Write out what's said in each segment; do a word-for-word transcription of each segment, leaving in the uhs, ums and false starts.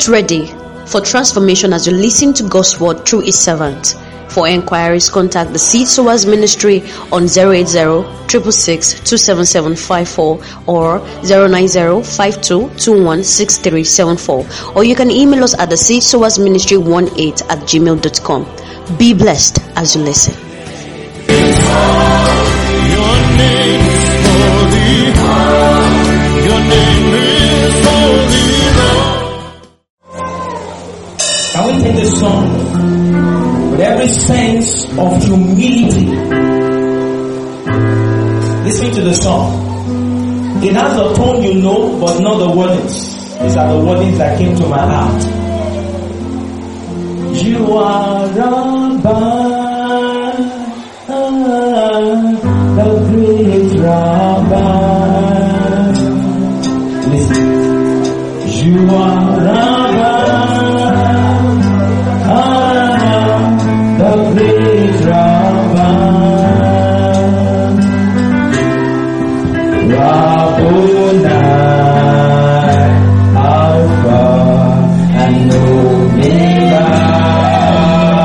Get ready for transformation as you listen to God's word through His servant. For enquiries, contact the Seed Sowers Ministry on zero eight zero, six six six, two seven seven five four or zero nine zero, five two two one, six three seven four, or you can email us at the Seed Sowers Ministry one eight at gmail dot com. Be blessed as you listen. Your name is holy. Your name is holy, Lord. Can we take this song with every sense of humility? Listen to the song. It has a tone you know, but not the wordings. These are the wordings that came to my heart. You are Rabbi, the great Rabbi. Listen. You are Rabbi, the great Rabbi. Rabboni, Alpha and Omega.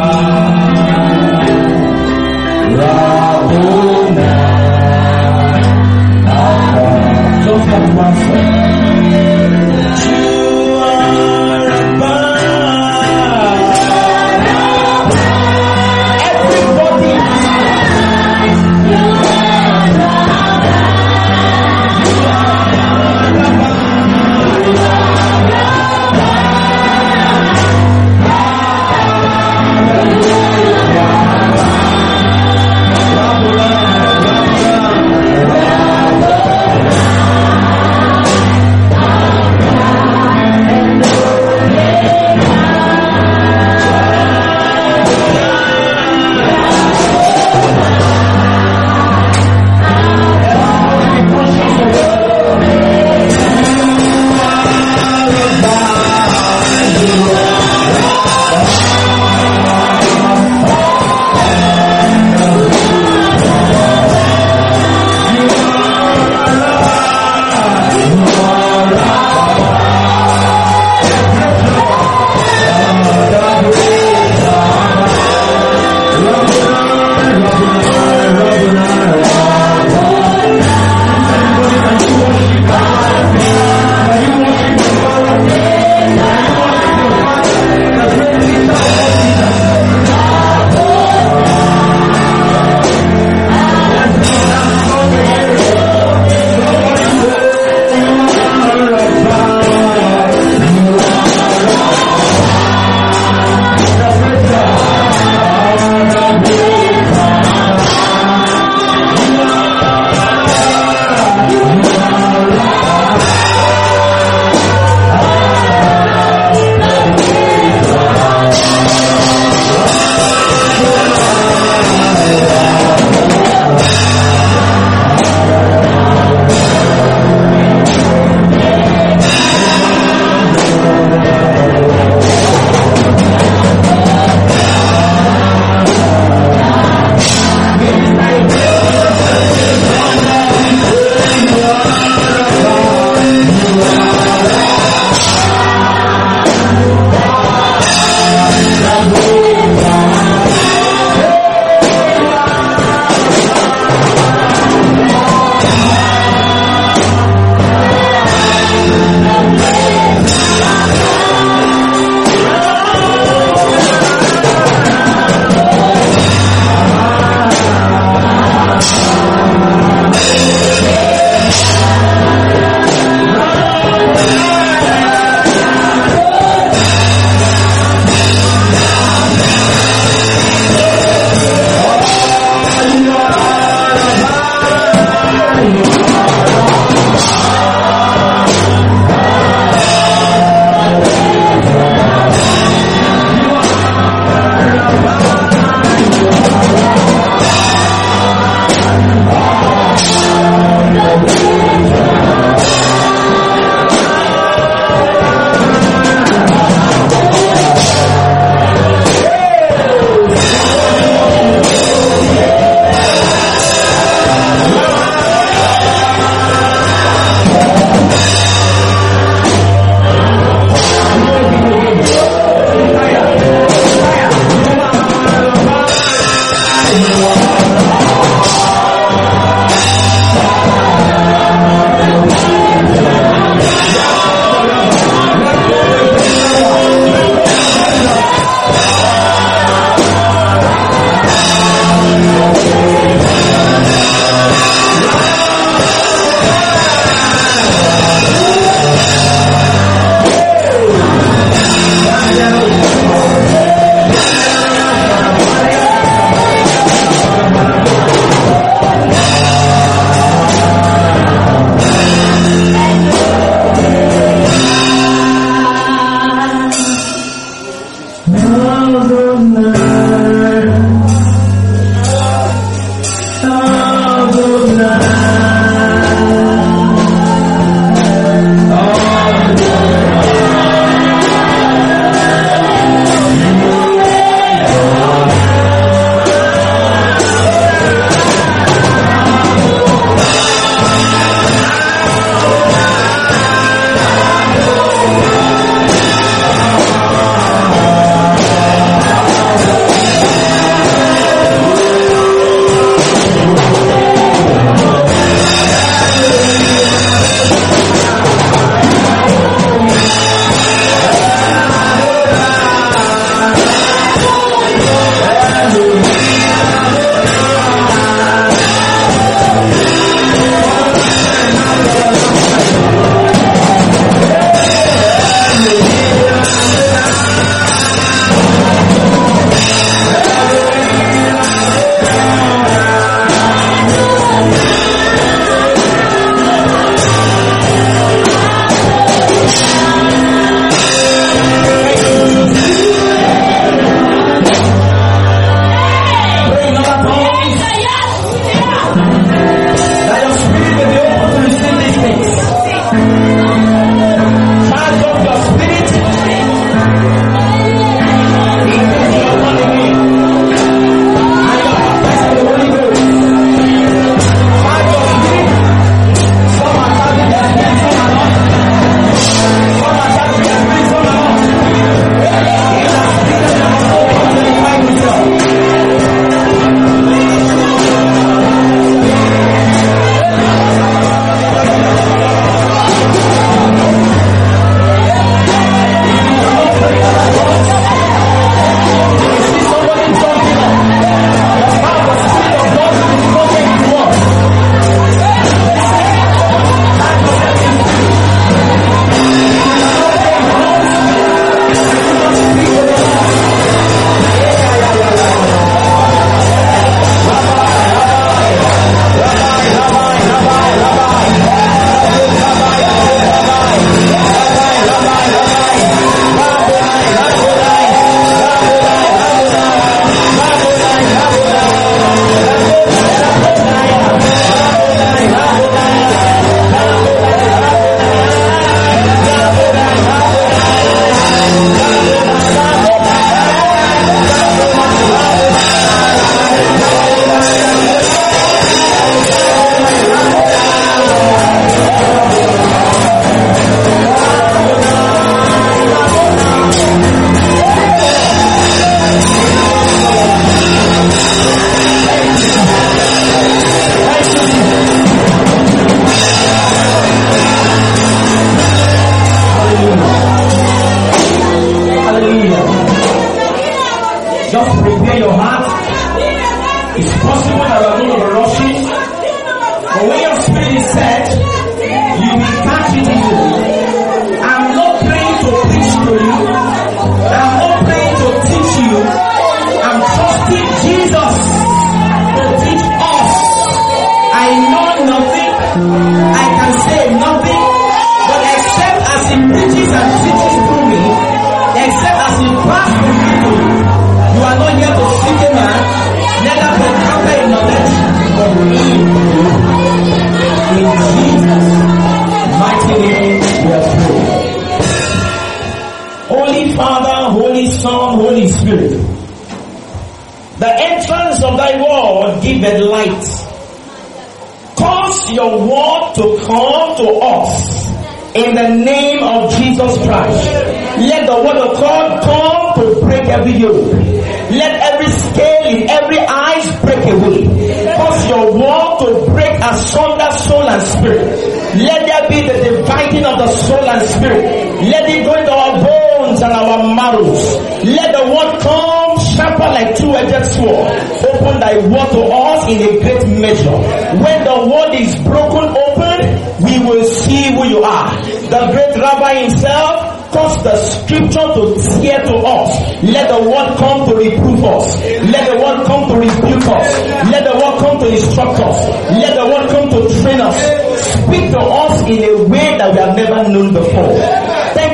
Speak to us in a way that we have never known before. Thank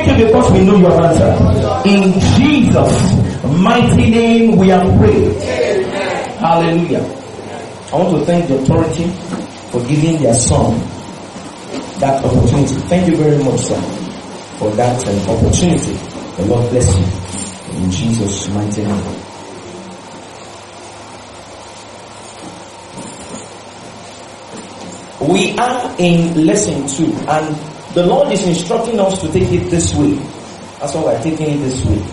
Thank you because we know you have answered. In Jesus' mighty name we have prayed. Amen. Hallelujah. I want to thank the authority for giving their son that opportunity. Thank you very much, sir, for that um, opportunity. The Lord bless you. In Jesus' mighty name. We are in lesson two, and the Lord is instructing us to take it this way. That's why we're taking it this way.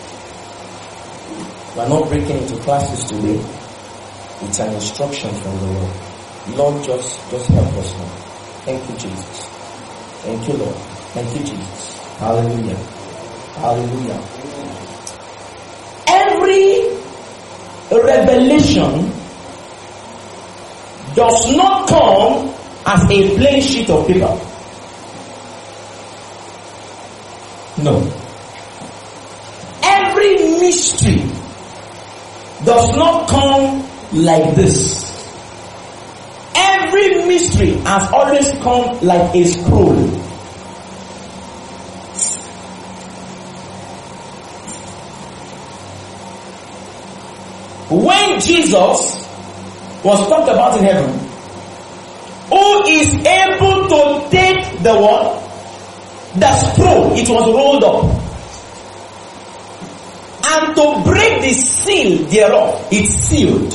We're not breaking into classes today. It's an instruction from the Lord. Lord, just, just help us now. Thank you, Jesus. Thank you, Lord. Thank you, Jesus. Hallelujah. Hallelujah. Every revelation does not come as a plain sheet of paper. No. Every mystery does not come like this. Every mystery has always come like a scroll. When Jesus was talked about in heaven, who is able to take the what? The scroll, it was rolled up, and to break the seal thereof, it's sealed.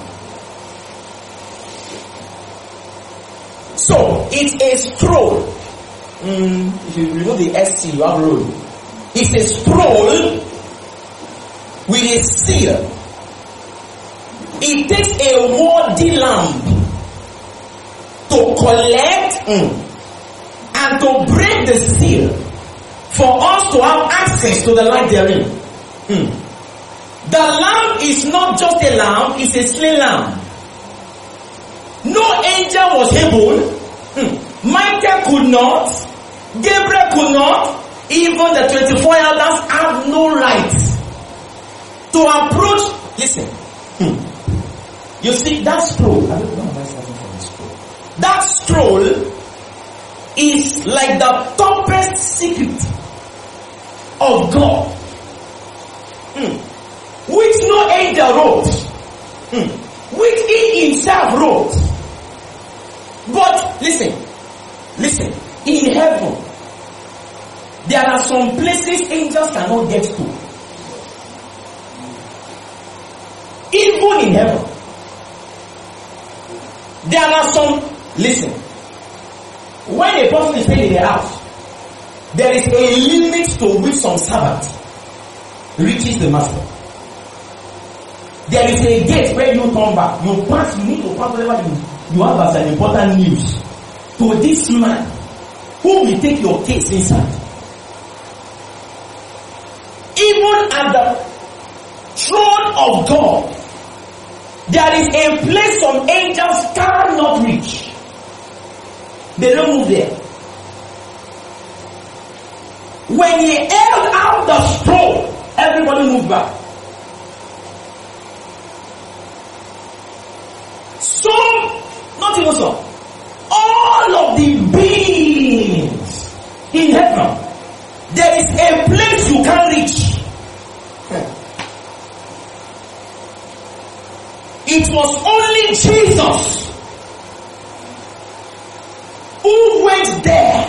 So, it's a scroll. Mm, if you remove the S C, you have roll. It's a scroll with a seal. It takes a worthy lamb to collect mm, and to break the seal for us to have access to the light therein. Mm. The lamb is not just a lamb, it's a slain lamb. No angel was able, mm, Michael could not, Gabriel could not, even the twenty-four elders have no right to approach. Listen, mm, you see that scroll, I don't know why I'm starting from the scroll. That scroll is like the topest secret of God, mm, which no angel wrote, mm, which he himself wrote. But listen, listen, in heaven, there are some places angels cannot get to. Even in heaven, there are some, listen, when a person is staying in the house, there is a limit to which some servant reaches the master. There is a gate where you come back. You pass, you need to pass whatever you, you have as an important news to this man who will take your case inside. Even at the throne of God, there is a place some angels cannot reach. They don't move there. When he held out the scroll, everybody moved back. So, not even so, all of the beings in heaven, there is a place you can't reach. It was only Jesus who went there,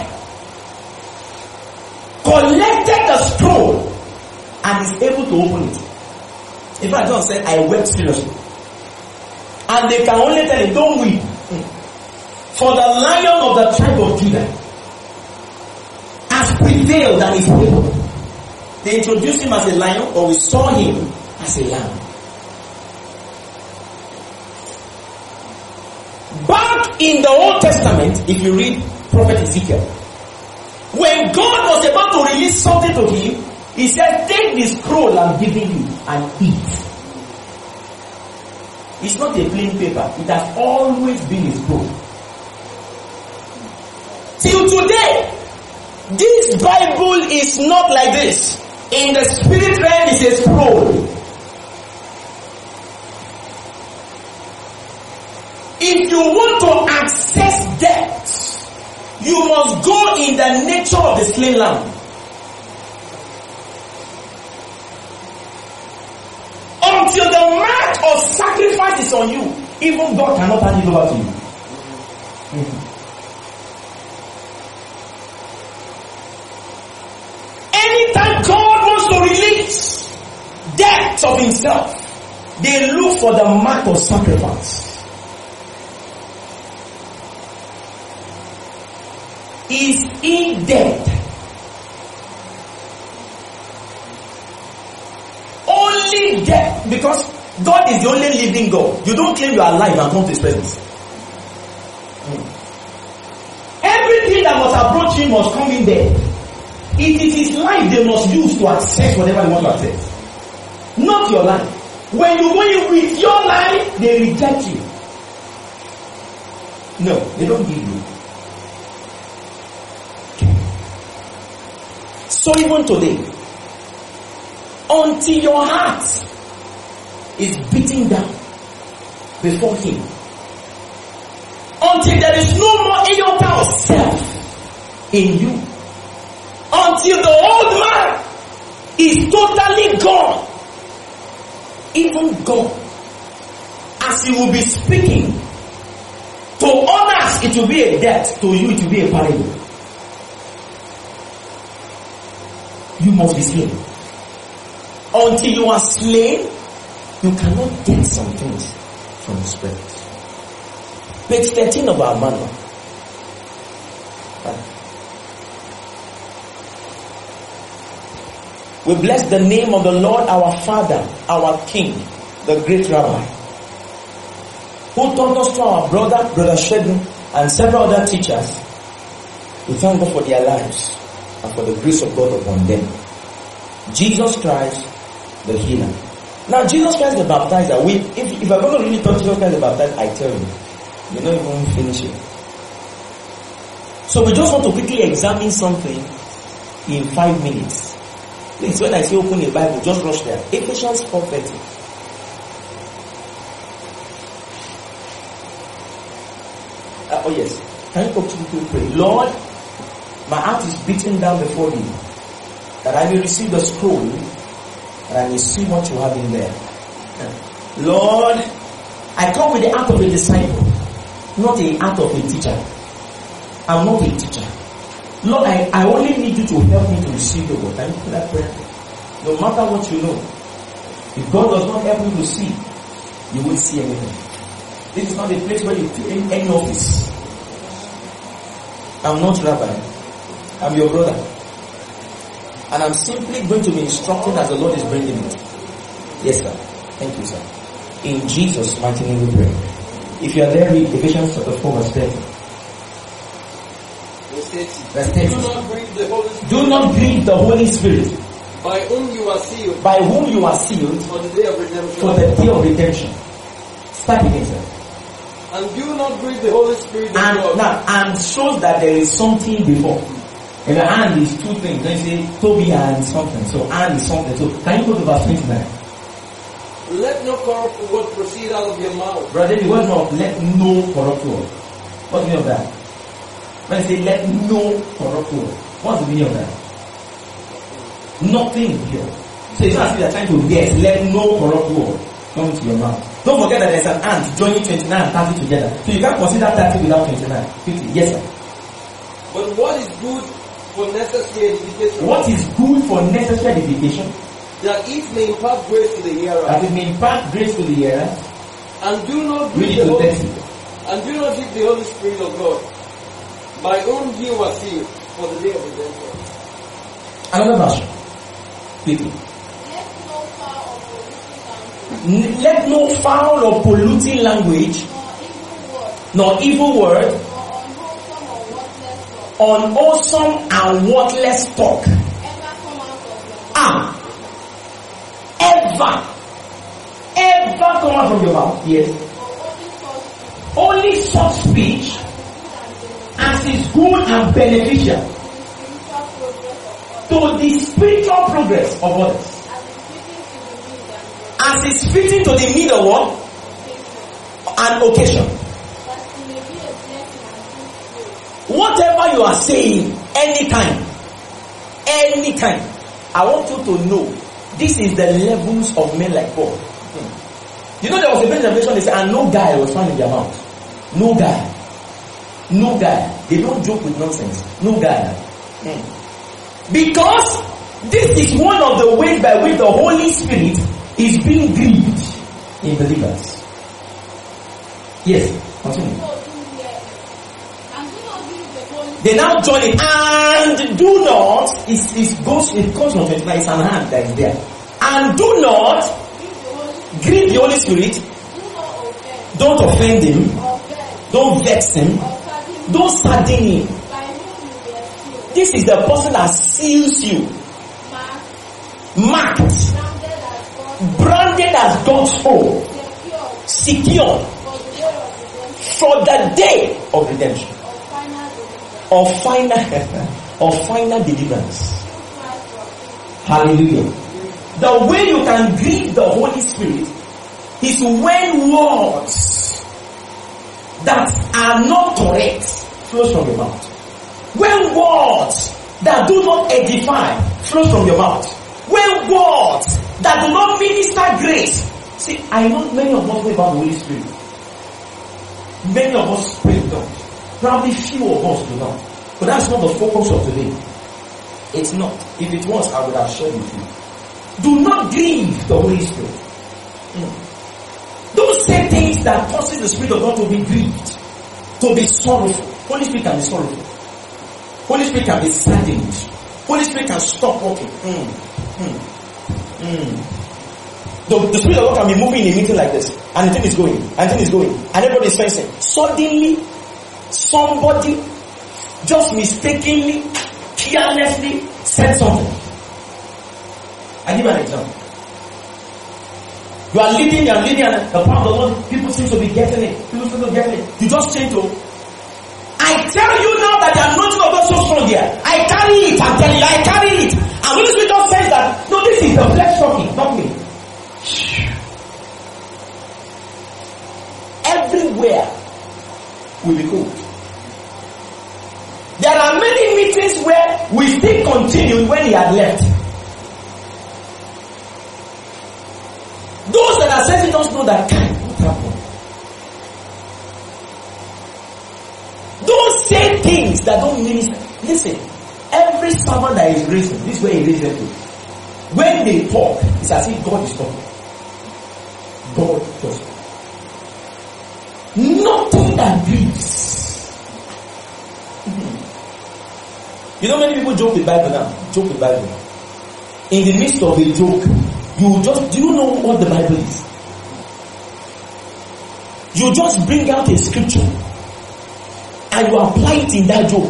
collected the scroll, and is able to open it. In fact, John said, I wept seriously. And they can only tell him, don't weep. For the Lion of the tribe of Judah has prevailed and is able. They introduced him as a lion, but we saw him as a lamb. Back in the Old Testament, if you read Prophet Ezekiel, when God was about to release something to him, he said, take this scroll I'm giving you and eat. It's not a plain paper. It has always been a scroll. Till today, this Bible is not like this. In the spirit realm, it's a scroll. If you want to access depth, you must go in the nature of the slain lamb. sacrifice is on you. Even God cannot hand it over to you. Mm-hmm. Anytime God wants to release depth of himself, they look for the mark of sacrifice. Is he dead? Only death, because God is the only living God. You don't claim you are alive and come to his presence. Mm. Everything that must approach him must come in there. It is his life they must use to access whatever they want to access. Not your life. When you go in with your life, they reject you. No, they don't give you. So even today, until your heart is beating down before him, until there is no more iota of self in you, until the old man is totally gone, even God, as he will be speaking, to others it will be a debt, to you it will be a parable. You must be slain. Until you are slain, you cannot get some things from the Spirit. Page thirteen of our manual. We bless the name of the Lord our Father, our King, the great Rabbi, who taught us to our brother, Brother Shedden, and several other teachers. We thank God for their lives and for the grace of God upon them. Jesus Christ, the healer. Now, Jesus Christ the baptizer, we, if, if I'm going to really talk Jesus Christ the baptizer, I tell you, you're not even finish it. So we just want to quickly examine something in five minutes. Please, when I say open the Bible, just rush there. Ephesians four thirty. Uh, oh yes. Can you talk to me to pray? Lord, my heart is beating down before you, that I may receive the scroll and I may see what you have in there. Lord, I come with the heart of a disciple, not the heart of a teacher. I'm not a teacher. Lord, I, I only need you to help me to receive the word. Can you put that prayer? No matter what you know, if God does not help you to see, you won't see anything. This is not a place where you take any, any office. I'm not rabbi. I'm your brother. And I'm simply going to be instructing as the Lord is bringing it. Yes, sir. Thank you, sir. In Jesus' mighty name we pray. If you are there, read Ephesians chapter four, verse thirty. Verse thirty. Do not grieve the Holy Spirit. Do not grieve the Holy Spirit. By whom you are sealed. By whom you are sealed. For the day of redemption. For the day of redemption. Start again, sir. And do not grieve the Holy Spirit of And God. now, and shows that there is something before. And the and is two things. Then you say Toby and something. So and is something. So can you go to verse twenty-nine? Let no corrupt word proceed out of your mouth. Brother, the word of let no corrupt word. What's the meaning of that? When you say let no corrupt word, what's the meaning of that? Nothing here. So it's not as if you're trying to guess, let no corrupt word come to your mouth. Don't forget that there's an and joining twenty-nine and thirty together. So you can't consider thirty without twenty-nine. fifty. Yes, sir. But what is good for necessary edification? What is good for necessary edification? That it may impart grace to the hearer. That it may impart grace to the hearer. And do not Read grieve it the to Holy thirty. And do not grieve the Holy Spirit of God, by whom you are sealed for the day of redemption. Another version. Quickly. Let no foul or polluting language, nor evil word, unwholesome and worthless talk, ah, ever, ever come out from your mouth. Yes. Only such speech as is good and beneficial to the spiritual progress of others. As is fitting to the need of what? An occasion. Whatever you are saying, anytime, anytime, I want you to know this is the levels of men like Paul. You know there was a great generation, they said, and no guy was found in their mouth. No guy. No guy. They don't joke with nonsense. No guy. Mm. Because this is one of the ways by which the Holy Spirit is being grieved in believers. Yes, continue. They now join it, and do not, it, it goes, it comes from twenty-nine, it's an hand that is there. And do not grieve the Holy Spirit. Don't offend him. Don't vex him. Don't sadden him. This is the person that seals you. Marked. Branded as God's own. Secure. For the day of redemption. Of final, of final deliverance. Hallelujah. The way you can grieve the Holy Spirit is when words that are not correct flows from your mouth. When words that do not edify flows from your mouth. When words that do not minister grace. See, I know many of us know about the Holy Spirit. Many of us pray to God. Probably few of us do not. But that's not the focus of today. It's not. If it was, I would have shared with you. Do not grieve the Holy Spirit. Mm. Don't say things that causes the Spirit of God to be grieved, to be sorrowful. Holy Spirit can be sorrowful. Holy Spirit can be saddened. Holy Spirit can stop working. Mm. Mm. Mm. The, the Spirit of God can be moving in a meeting like this, and the thing is going, and the thing is going, and everybody is sensing. Suddenly, somebody just mistakenly, carelessly said something. I give an example. You are leading, you are leading, and the power of the Lord, people seem to be getting it. People seem to be getting it. You just change to. I tell you now that the anointing of God is so strong here. I carry it. I'm telling you, I carry it. And Holy Spirit just says that, no, this is the flesh talking, not me. Everywhere will be cold. There are many meetings where we still continued when he had left. Those that are sensing don't know that kind. What happened? Don't say things that don't mean. Listen, every servant that is raising, this is where he raises them to. When they talk, it's as if God is talking. God just talks. Nothing that grieves. You know, many people joke with Bible now. Joke with Bible. In the midst of a joke, you just, do you know what the Bible is? You just bring out a scripture and you apply it in that joke.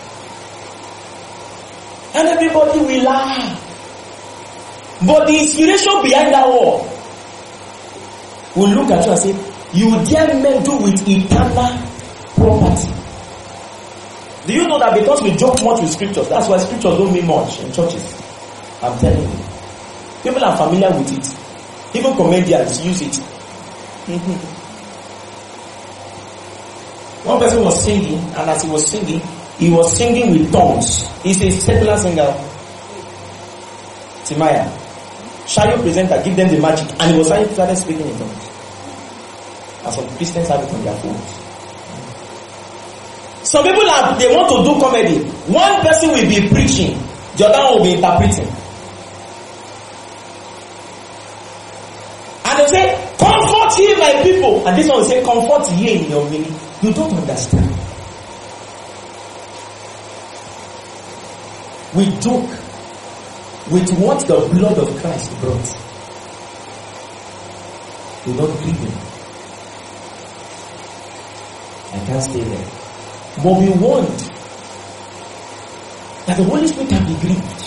And everybody will laugh. But the inspiration behind that word will look at you and say, you dare meddle with eternal property. Do you know that because we joke much with scriptures, that's why scriptures don't mean much in churches? I'm telling you. People are familiar with it. Even comedians use it. One person was singing, and as he was singing, he was singing with tongues. He's a secular singer. Timaya. Shall you presenter, give them the magic, and he was started speaking in tongues. And some Christians have it on their phones. Some people are, they want to do comedy. One person will be preaching, the other one will be interpreting. And they say, comfort ye my people. And this one will say, comfort ye in your meaning. You don't understand. We joke with what the blood of Christ brought. We don't grieve him. I can't stay there. But we want that the Holy Spirit can be grieved.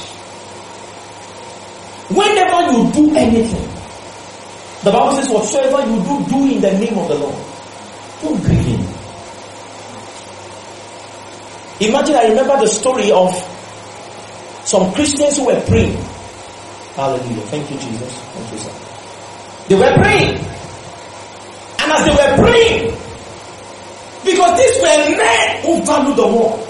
Whenever you do anything, the Bible says, whatsoever you do, do in the name of the Lord. Don't grieve him. Imagine, I remember the story of some Christians who were praying. Hallelujah. Thank you, Jesus. Thank you, sir. They were praying. And as they were praying, because these were men who value the word.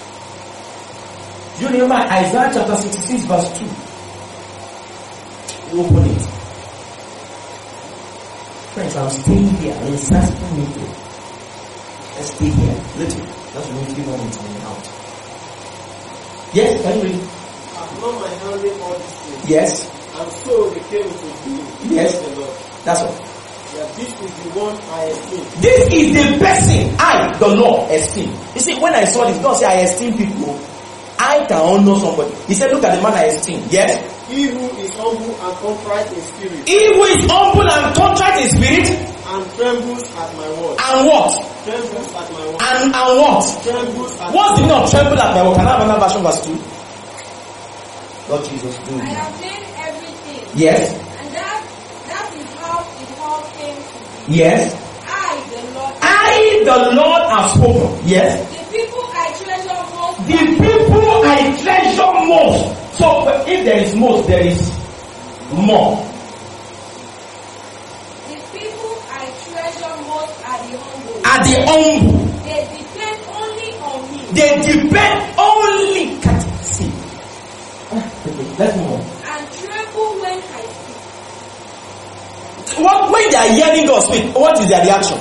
You remember Isaiah chapter sixty-six verse two. You open it. Friends, I'm staying here. It's asking me to. Let's stay here. Little. That's going to give one time out. Yes, can you read? I'm not my handling all these things. Yes. And so they came to me. Yes. The Lord. That's all. That this is the one I esteem. This is the person I, the Lord, esteem. You see, when I saw this, God said, I esteem people. I can honor somebody. He said, look at the man I esteem. Yes? He who is humble and contrite in spirit. He who is humble and contrite in spirit. And trembles at my word. And what? Trembles at my word. And, and what? Trembles at What's the meaning of tremble at my word? Can I have another version, verse two? Lord Jesus, do I it. have made everything. Yes? And that that is how it all came to be. Yes? I, the Lord. I, the Lord, have spoken. Yes? The people I treasure most. The people I treasure most. So, if there is most, there is more. The people I treasure most are the humble. Are the humble. They depend only on me. They depend only. Can't see. Okay, let's move on. And tremble when I speak. What, when they are hearing God speak, what is their reaction?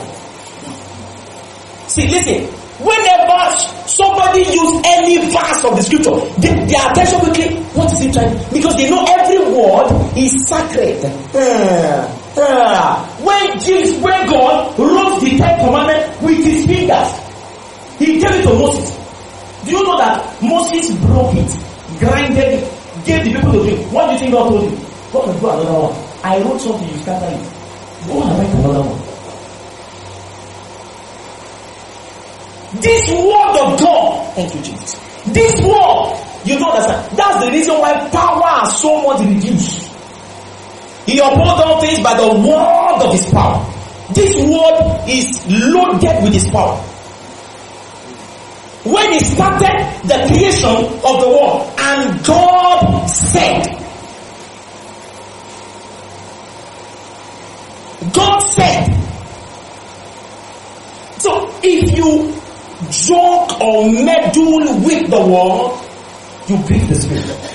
See, listen. Whenever somebody use any verse of the scripture, they, their attention quickly, what is it trying? Because they know every word is sacred. Uh, uh, when Jesus, when God wrote the Ten Commandments with his fingers, he gave it to Moses. Do you know that Moses broke it, grinded it, gave the people to drink? What do you think God told him? God will do another one. I wrote something, you scatter it. Go and write another one. This word of God, thank you, Jesus. This word, you don't understand. That's the reason why power is so much reduced. He upholds all things by the word of his power. This word is loaded with his power. When he started the creation of the world, and God said, God said. So if you joke or meddle with the word, you grieve the Spirit.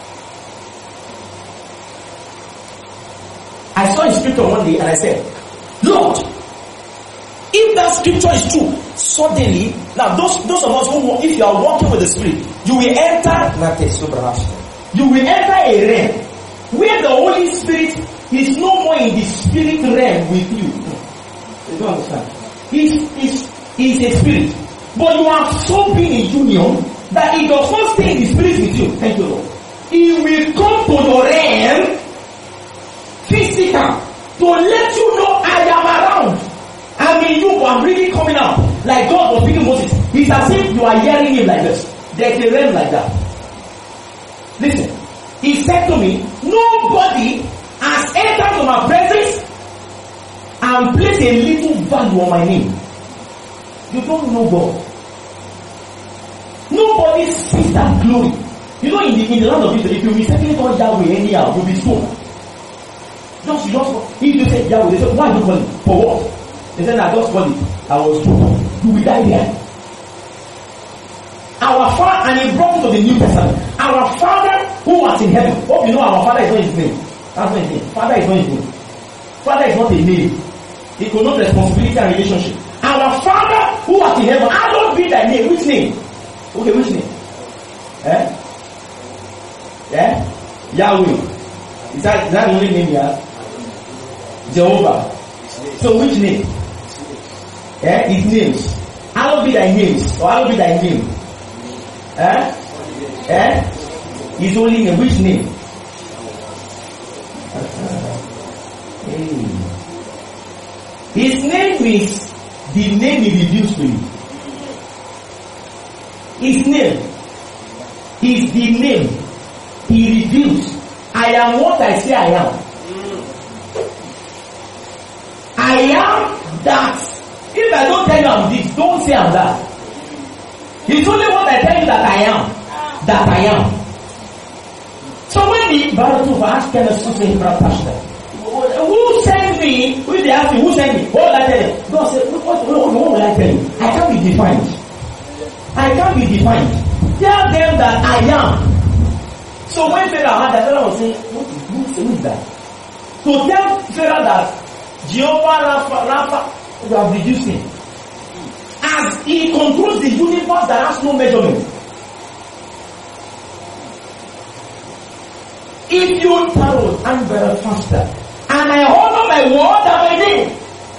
I saw a scripture one day and I said, Lord, if that scripture is true, suddenly, now those those of us who, if you are walking with the Spirit, you will enter, you will enter a realm where the Holy Spirit is no more in the spirit realm with you. You don't understand? He's, he's, he's a spirit. But you have so been in union that he does not stay in the spirit with you. Thank you, Lord. He will come to your realm physical to let you know I am around. I mean, you are really coming out. Like God was speaking to Moses. It's as if you are hearing him like this. There's a realm like that. Listen. He said to me, nobody has entered to my presence and placed a little value on my name. You don't know God. Nobody sees that glory. You know, in the, in the land of Israel, if you mistakenly call Yahweh anyhow, you'll be stoned. Just, just, if you say Yahweh, they say, why are you calling? For what? They said, I just called it. I was told. You will die there. Our Father, and he brought it to the New Testament. Our Father who was in heaven. Hope you know our Father is not his name. That's not his name. Father is not his name. Father is not a name. It connotes responsibility and relationship. Our Father who was in heaven, hallowed be thy name. Which name? Okay, which name? Eh? Eh? Yahweh. Is that, is that the only name you have? Jehovah. So which name? Eh? His names. Hallowed be thy names. Or hallowed be thy name. Eh? Eh? His only name. Which name? Hey. His name is the name he reveals to you. His name is the name he reveals. I am what I say I am. I am that. If I don't tell you I'm this, don't say I'm that. It's only what I tell you that I am. That I am. So when the Bible asked them, who sent me? When they ask me, who sent me? What will I tell them? God said, what, what, what, what will I tell you? I can't be defined. I can't be defined. Tell them that I am. So when Pharaoh had that, Pharaoh was saying, what is, who is that? So tell Pharaoh that Jehovah Rapha, Rapha, you have reduced him. As he controls the universe that has no measurement. If you tarot and better faster, and I honor my word and my name,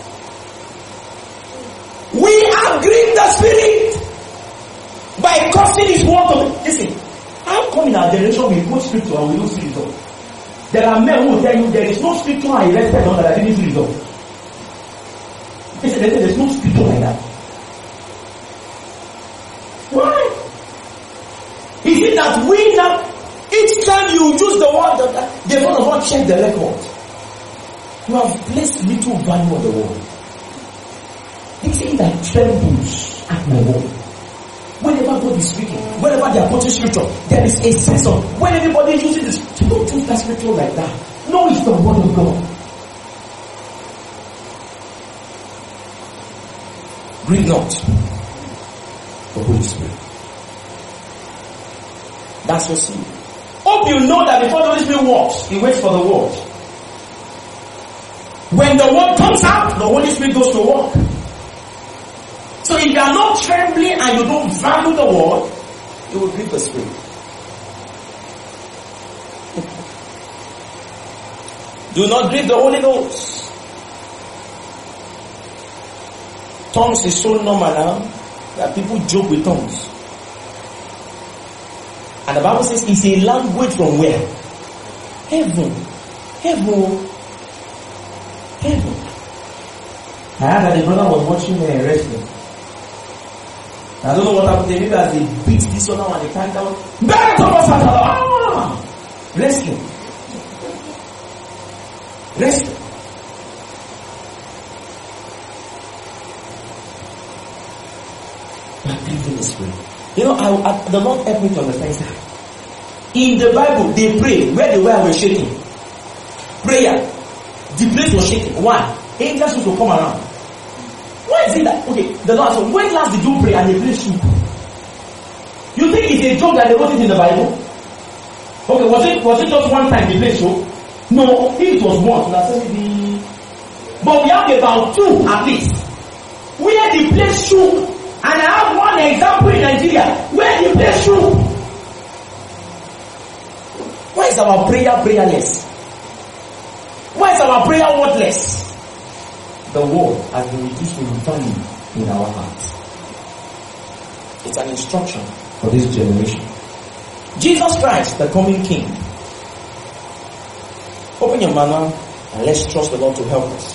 we have grieved the Spirit by causing his word to. Listen, how come in our generation we quote scripture and we don't see results? There are men who will tell you there is no scripture I read on that I didn't see results. Listen, listen, there's no scripture like that. Why? Is it that we now, each time you use the word, that they want to go check the record? You have placed little value on the word. They say that trembles at my word. Whenever God is speaking, whenever they are quoting scripture, there is a sense of when everybody is using this. Don't use that scripture like that. No, it's the word of God. Grieve not the Holy Spirit. That's your seed. Hope you know that before the Holy Spirit walks, he waits for the word. When the word comes out, the Holy Spirit goes to work. So if you are not trembling and you don't value the word, you will grieve the Spirit. Do not grieve the Holy Ghost. Tongues is so normal now that people joke with tongues. And the Bible says it's a language from where? Heaven. Heaven. Heaven. I heard that the brother was watching uh, wrestling. I don't know what happened. Maybe as they beat this one and they can't down. Ah! Wrestling. Wrestling. But grieving the Spirit. You know, I, I, the Lord helped me to understand that. In the Bible, they pray where the well was shaking. Prayer. The place was shaking. Why? Angels used to come around. Why is it that? Okay, the Lord said, when last did you pray and the place shook? You think it's a joke that they wrote it in the Bible? Okay, was it was it just one time the place shook? No, if it was once, that's maybe. But we have about two at least. Where the place shook. And I have one example in Nigeria where the place shook. Why is our prayer prayerless? Why is our prayer wordless? The word has been reduced to value in our hearts. It's an instruction for this generation. Jesus Christ, the coming King. Open your manual and let's trust the Lord to help us.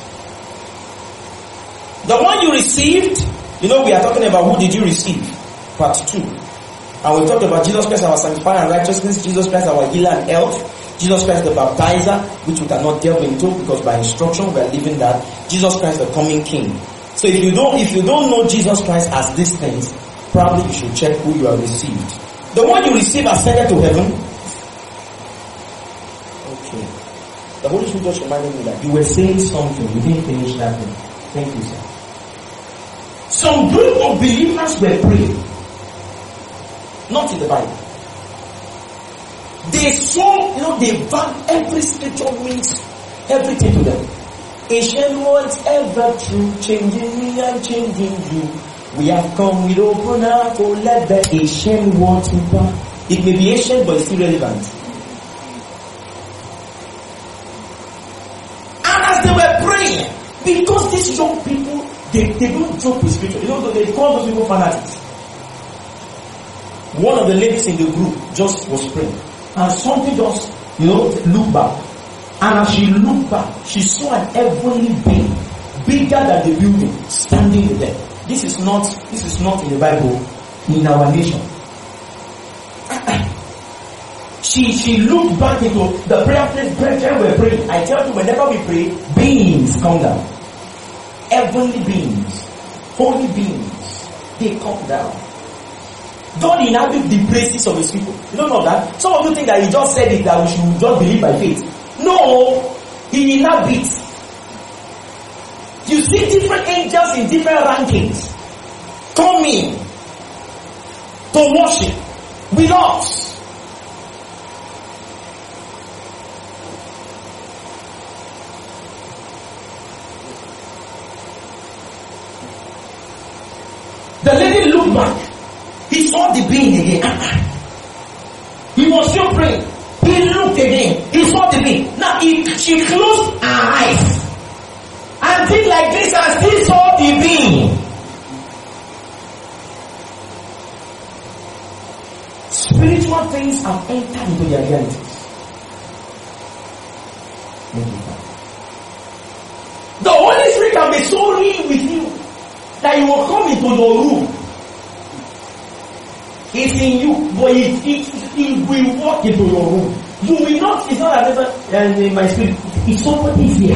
The one you received, you know we are talking about who did you receive? Part two. And we talked about Jesus Christ our sanctifier and righteousness, Jesus Christ our healer and health, Jesus Christ the baptizer, which we cannot delve into because by instruction we are leaving that. Jesus Christ the coming King. So if you don't if you don't know Jesus Christ as these things, probably you should check who you have received. The one you receive ascended to heaven. Okay. The Holy Spirit just reminded me that you were saying something, you didn't finish that thing. Thank you, sir. Some group of believers were praying. Not in the Bible. They saw, you know, they value every scripture means everything to them. Ancient words ever true, changing me and changing you. We have come with open heart, oh let the ancient words impact. It may be ancient but it's still relevant. And as they were praying, because these young people, they, they don't joke with scripture. You know, they call those people fanatics. One of the ladies in the group just was praying. And something just, you know, looked back. And as she looked back, she saw an heavenly being, bigger than the building, standing there. This is not, this is not in the Bible, in our nation. she, she looked back into the prayer place, prayer we were praying. I tell you, whenever we pray, beings come down. Heavenly beings, holy beings, they come down. God inhabits the praises of his people. You don't know that? Some of you think that he just said it, that we should just believe by faith. No, he inhabits. You see different angels in different rankings coming to worship with us. looked back. He saw the being again. He was still praying. He looked again. He saw the being. Now he, she closed her eyes and did like this and still saw the being. Spiritual things have entered into their realities. The Holy Spirit can be so real with you that you will come into your room. It's in you, but it, it, it will walk into your room. You will not, it's not as if uh, in my spirit, it's somebody here.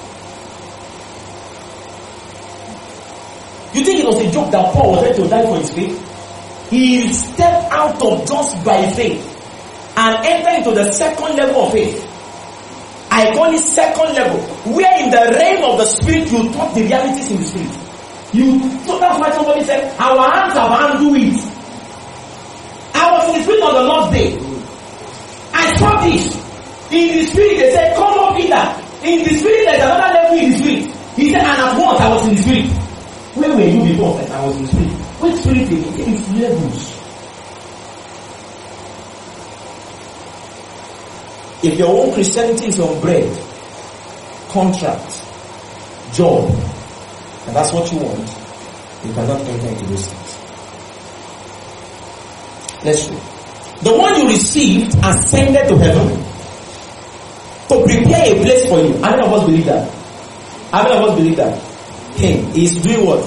You think it was a joke that Paul was ready to die for his faith? He stepped out of just by faith and entered into the second level of faith. I call it second level, where in the realm of the spirit you talk the realities in the spirit. You so that's why somebody said, our hands have handled it. I was in the spirit on the Lord's day. I saw this. In the spirit they said, come up Peter. In the spirit there's another level in the spirit. He said, and at once I was in the spirit. Where were you before? I was in the spirit. Which spirit is it? It's levels. If your own Christianity is on bread, contract, job, and that's what you want, you cannot enter into those things. Let's read. The one you received ascended to heaven to prepare a place for you. How many of us believe that? How many of us believe that? Him is doing what?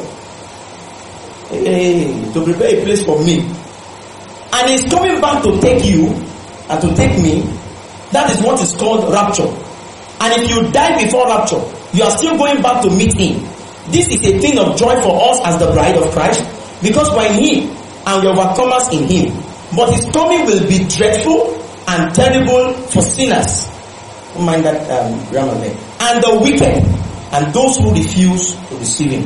Hey, to prepare a place for me. And he's coming back to take you and to take me. That is what is called rapture. And if you die before rapture, you are still going back to meet him. This is a thing of joy for us as the bride of Christ, because we're in him and we are overcomers in him. But his coming will be dreadful and terrible for sinners. Don't mind that um, grammar there. And the wicked and those who refuse to receive him.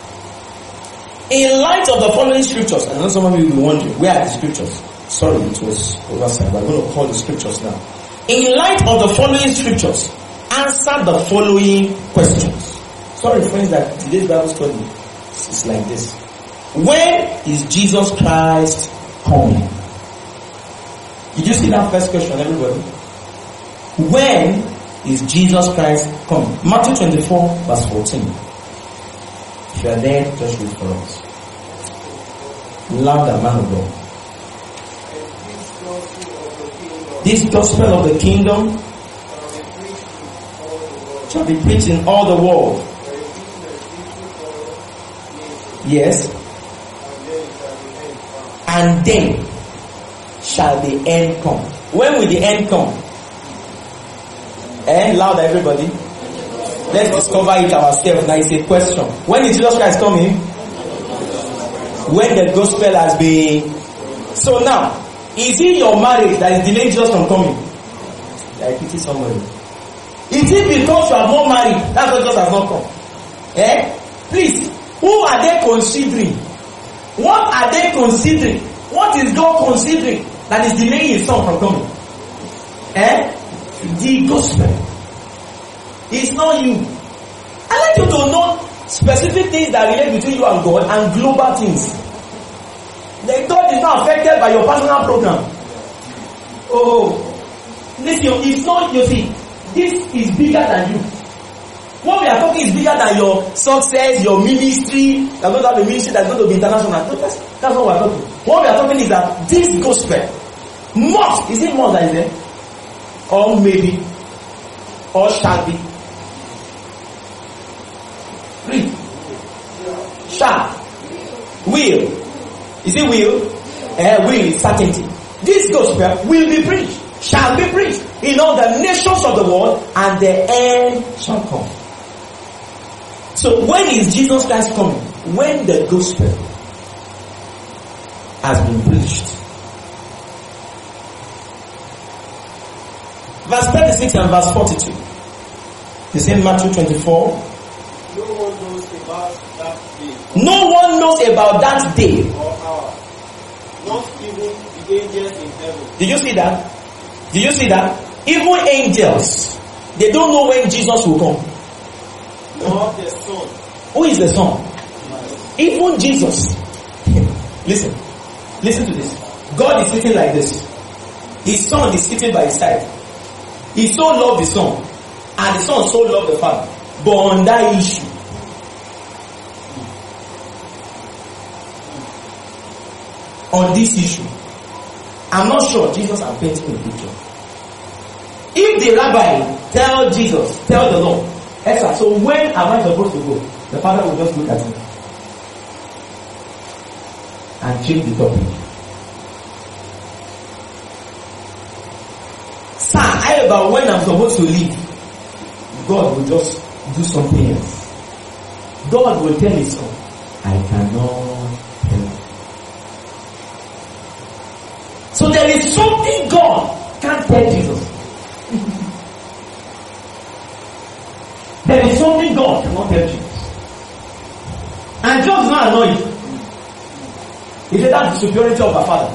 In light of the following scriptures, I know some of you will be wondering, where are the scriptures? Sorry, it was oversight, but I'm going to call the scriptures now. In light of the following scriptures, answer the following questions. Sorry, friends, that today's Bible study is like this. When is Jesus Christ coming? Did you see that first question, everybody? When is Jesus Christ coming? Matthew twenty-four, verse fourteen. If you are there, just read for us. Louder, man of God. This gospel of the kingdom shall be preached in all the world. Yes. And then shall the end come. When will the end come? Eh? Louder, everybody. Let's discover it ourselves. Now it's a question. When is Jesus Christ coming? When the gospel has been. So now, is it your marriage that is delaying Jesus from coming? I pity somebody. Is it because you are more married? That's why Jesus has not come. Eh? Please, who are they considering? What are they considering? What is God considering that is delaying his son from coming? Eh? The gospel. It's not you. I like you to know specific things that relate between you and God and global things. The God is not affected by your personal program. Oh, listen, it's not, you see, this is bigger than you. What we are talking is bigger than your success, your ministry. You're going to have a ministry that's going to be international. No, that's, that's what we're talking. What we are talking is that this gospel must, is it more that is there? Or maybe, or shall be. Read. Shall. Will. Is it will? Uh, will is certainty. This gospel will be preached, shall be preached in all the nations of the world, and the end shall come. So when is Jesus Christ coming? When the gospel has been preached. Verse thirty-six and verse forty-two. The same Matthew twenty-four. No one knows about that day. No one knows about that day. Or hour. Not even the angels in heaven. Did you see that? Did you see that? Even angels, they don't know when Jesus will come. Nor the Son. Who is the Son? Even Jesus. Listen. Listen to this. God is sitting like this. His son is sitting by his side. He so loved the son, and the son so loved the father. But on that issue, on this issue, I'm not sure Jesus is painting a picture. If the rabbi tell Jesus, tell the Lord, Esther, so when am I supposed to go? The father will just look at him and change the topic. Sir, I about when I'm supposed to leave, God will just do something else. God will tell his son, I cannot tell you. So there is something God can't tell Jesus. There is something God cannot tell Jesus. And just not annoyed. He said that's the superiority of our Father.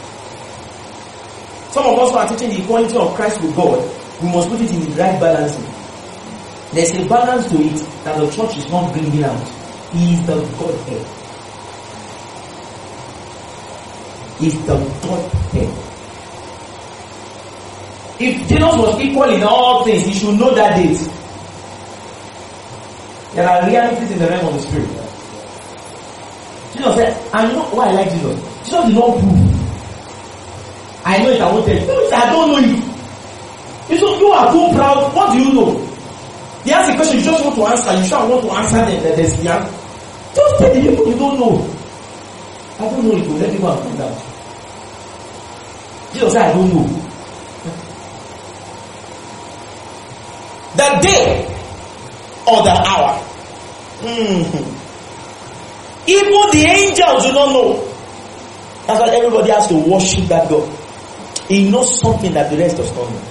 Some of us who are teaching the equality of Christ with God, we must put it in the right balancing. There's a balance to it that the church is not bringing out. He is the Godhead. He is the Godhead. If Jesus was equal in all things, he should know that date. There are realities in the realm of the Spirit. Jesus said, I know why I like Jesus. Jesus did not prove. I know it, I won't tell you. No, I don't know it. You know, you are too proud. What do you know? He asks a question you just want to answer. You sure want to answer them. There's the answer. Just tell the people you don't know. I don't know it. Let me go and find out. Jesus said, I don't know. The day or the hour. Mm-hmm. Even the angels do not know. That's why everybody has to worship that God. He knows something that the rest does not know.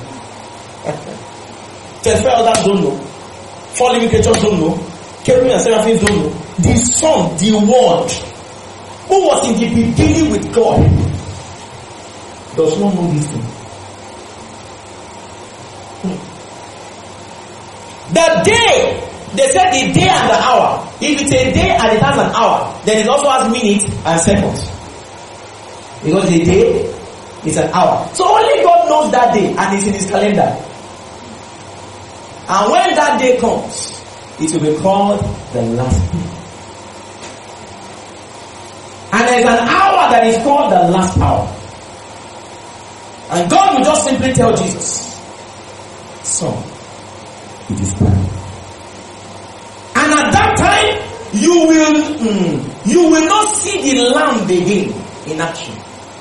Ten others don't know. Four living creatures don't know. Cherubim and seraphims don't know. The Son, the Word, who was in the beginning with God, does not know this thing. The day, they said the day and the hour. If it's a day and it has an hour, then it also has minutes and seconds. Because the day is an hour. So only God knows that day and it's in his calendar. And when that day comes, it will be called the last day. And there's an hour that is called the last hour. And God will just simply tell Jesus, son, it is time. And at that time, you will mm, you will not see the lamb again in action.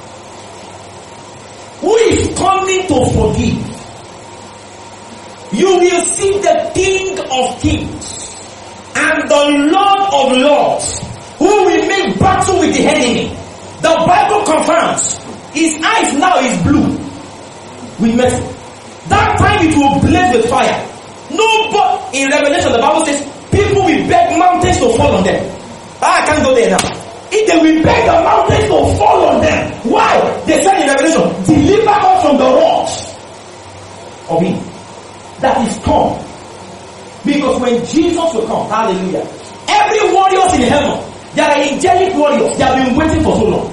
Who is coming to forgive? You will see the King of Kings and the Lord of Lords, who will make battle with the enemy. The Bible confirms his eyes now is blue with mercy. That time it will blaze with fire. No, but in Revelation the Bible says people will beg mountains to fall on them. Ah, I can't go there now. If they will beg the mountains to fall on them. Why? They said in Revelation, deliver us from the wrath of him that is come. Because when Jesus will come, hallelujah, every warrior in heaven, there are angelic warriors, they have been waiting for so long.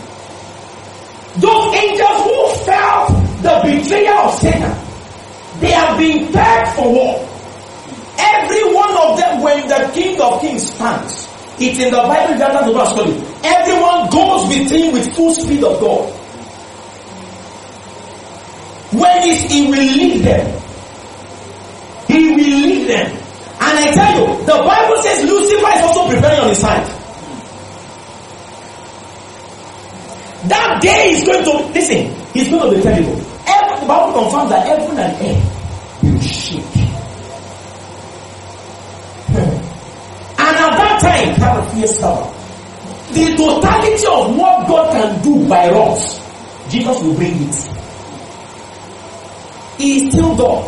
Those angels who felt the betrayal of Satan, they have been tagged for war. Every one of them, when the King of Kings stands, it's in the Bible, that's the study. Everyone goes with him with full speed of God. When is he will lead them? He will lead them. And I tell you, the Bible says Lucifer is also preparing on his side. That day is going to, listen, it's going to be terrible. Every, the Bible confirms that heaven and earth will shake. And at that time, the totality of what God can do by us, Jesus will bring it. He is still God.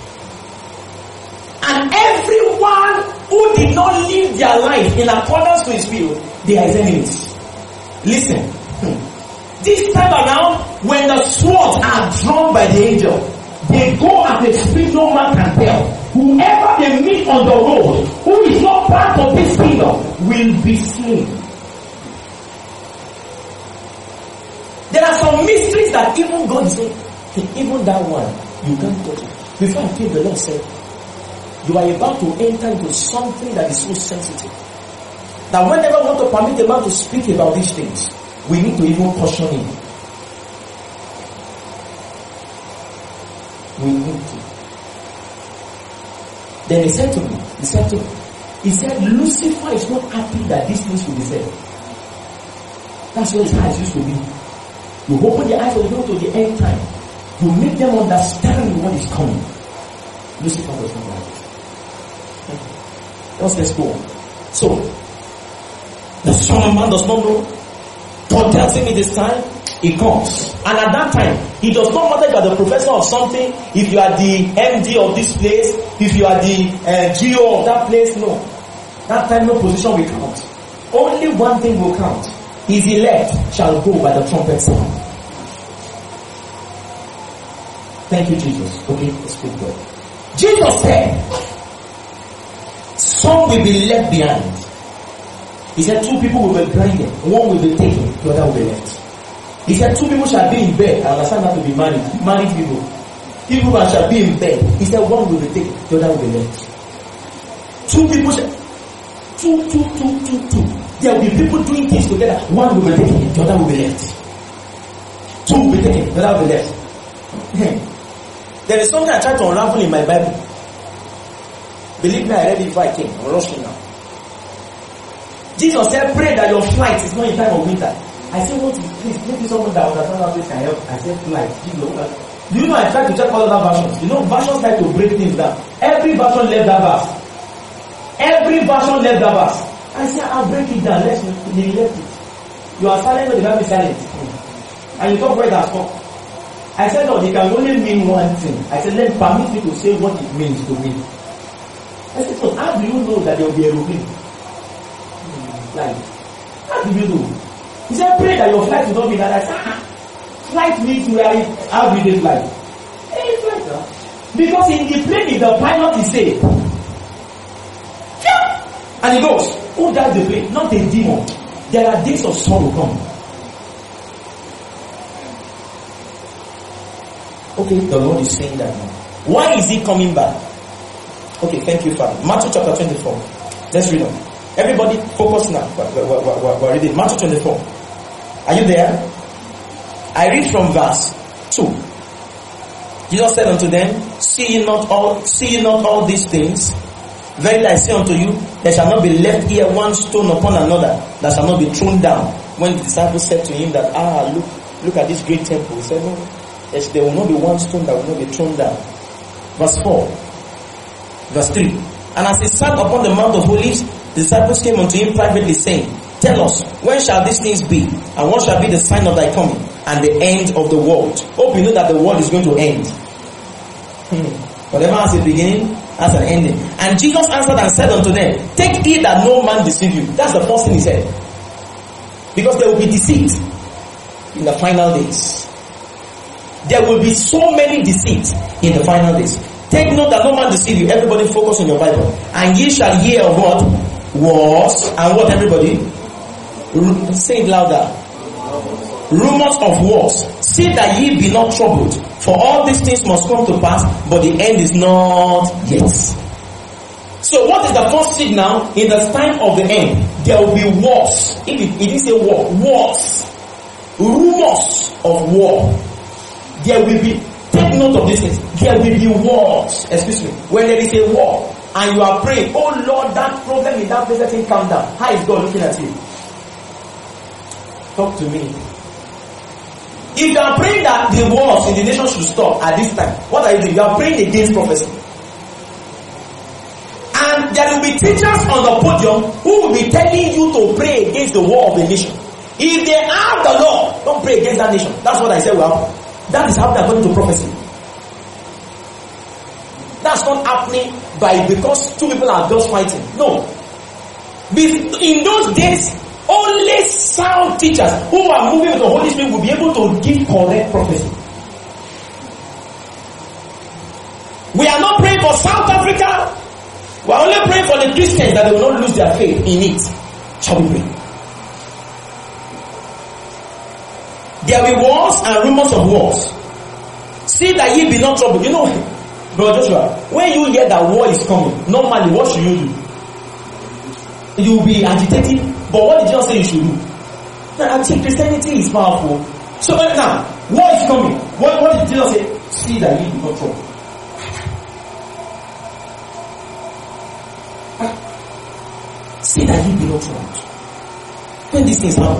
And everyone who did not live their life in accordance to his will, they are his enemies. Listen. This time around, when the swords are drawn by the angel, they go at a speed no man can tell. Whoever they meet on the road, who is not part of this kingdom, will be slain. some mysteries that even God is saying, even that one, you can't touch it. Before I came, the Lord said, you are about to enter into something that is so sensitive. That whenever we want to permit a man to speak about these things, we need to even caution him. We need to. Then he said to me, he said to me, he said, Lucifer is not happy that these things will be said. That's what his eyes used to be. You open the eyes of the people to the end time. You make them understand what is coming. Lucifer does not like it. Let's, let's go on. So, the Son of Man does not know. God tells him it is time. He comes. And at that time, it does not matter if you are the professor of something, if you are the M D of this place, if you are the uh, G O of that place. No. That time no position will count. Only one thing will count. His elect shall go by the trumpet sound. Thank you, Jesus. Okay, let's speak God. Jesus said, some will be left behind. He said two people will be blinded. One will be taken, the other will be left. He said two people shall be in bed. I understand that to be married. Married people. People that shall be in bed. He said one will be taken, the other will be left. Two people shall... Two, two, two, two, two. There will be people doing things together. One will be taken, the other will be left. Two will be taken, the other will be left. There is something I try to unravel in my Bible. Believe me, I read it before I came. I'm rushing now. Jesus said, pray that your flight is not in time of winter. I said, what is this? Maybe someone that understands how this can help. I said, flight. Do you know I tried to check all other versions? You know, versions like to break things down. Every version left that verse. Every version left that verse. I said, I'll break it down. Let's neglect it. You are silent, but you can't be silent. And you talk where it has come. I said, no, it can only mean one thing. I said, let permit me to say what it means to me. I said, so how do you know that there will be a aeroplane? Like, how do you know? He said, pray that your flight will not be that. I said, ah, flight means where it, how do they fly? Hey, flight, huh? Because in the plane, if the pilot is safe, and he goes, who died the plane? Not a demon. There are days of sorrow come. Okay, the Lord is saying that now. Why is he coming back? Okay, thank you, Father. Matthew chapter twenty-four. Let's read on. Everybody focus now. We're, we're, we're, we're reading Matthew twenty-four. Are you there? I read from verse two. Jesus said unto them, See ye not all, see ye not all these things? Verily I say unto you, there shall not be left here one stone upon another that shall not be thrown down. When the disciples said to him that, ah, look, look at this great temple. He said, no, there will not be one stone that will not be thrown down. Verse four. Verse three. And as he sat upon the Mount of Olives, the disciples came unto him privately, saying, Tell us, when shall these things be? And what shall be the sign of thy coming? And the end of the world. Hope you know that the world is going to end. Hmm. Whatever has a beginning, has an ending. And Jesus answered and said unto them, Take heed that no man deceive you. That's the first thing he said. Because there will be deceit in the final days. There will be so many deceits in the final days. Take note that no man deceive you. Everybody focus on your Bible. And ye shall hear of what? Wars. And what, everybody? R- say it louder. Rumors of wars. See that ye be not troubled. For all these things must come to pass, but the end is not yet. So what is the first signal in the time of the end? There will be wars. If it, it is a war, wars. Rumors of war. There will be, take note of this thing. There will be wars. Excuse me. When there is a war and you are praying, oh Lord, that problem in that place, let him calm down. How is God looking at you? Talk to me. If you are praying that the wars in the nation should stop at this time, what are you doing? You are praying against prophecy. And there will be teachers on the podium who will be telling you to pray against the war of the nation. If they have the law, don't pray against that nation. That's what I said will happen. That is happening according to prophecy. That's not happening by because two people are just fighting. No. In those days, only sound teachers who are moving with the Holy Spirit will be able to give correct prophecy. We are not praying for South Africa. We are only praying for the Christians that they will not lose their faith in it. Shall we pray? There will be wars and rumors of wars. See that ye be not troubled. You know, Brother Joshua, when you hear that war is coming, normally what should you do? You will be agitated. But what did Jesus say you should do? Now, I think Christianity is powerful. So now, war is coming. What, what did Jesus say? See that ye be not troubled. See that ye be not troubled. When these things happen.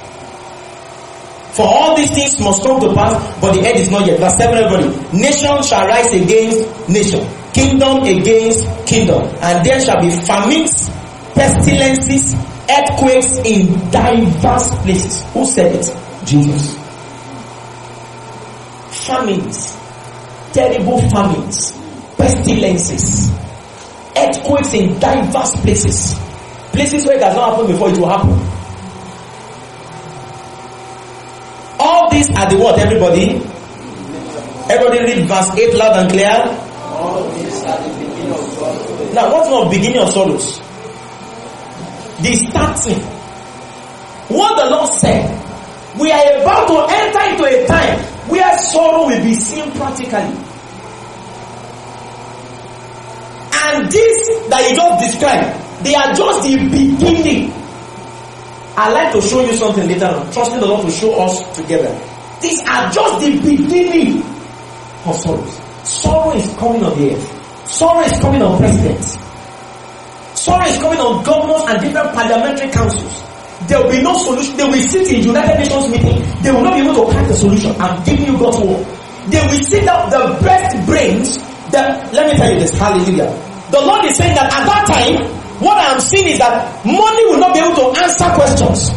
For all these things must come to pass, but the end is not yet. Verse seven, everybody. Nation shall rise against nation, kingdom against kingdom, and there shall be famines, pestilences, earthquakes in diverse places. Who said it? Jesus. Famines, terrible famines, pestilences, earthquakes in diverse places. Places where it has not happened before, it will happen. All these are the what, everybody? Everybody read verse eight loud and clear. All these are the beginning of sorrows. Now, what's not beginning of sorrows? The starting. What the Lord said, we are about to enter into a time where sorrow will be seen practically. And this that you just described, they are just the beginning. I'd like to show you something later on, trusting the Lord to show us together. These are just the beginning of sorrows. Sorrow is coming on the earth. Sorrow is coming on presidents. Sorrow is coming on governors and different parliamentary councils. There will be no solution. They will sit in United Nations meeting. They will not be able to crack the solution. I'm giving you God's word. They will sit down the best brains. That, let me tell you this. Hallelujah. The Lord is saying that at that time, what I am seeing is that money will not be able to answer questions.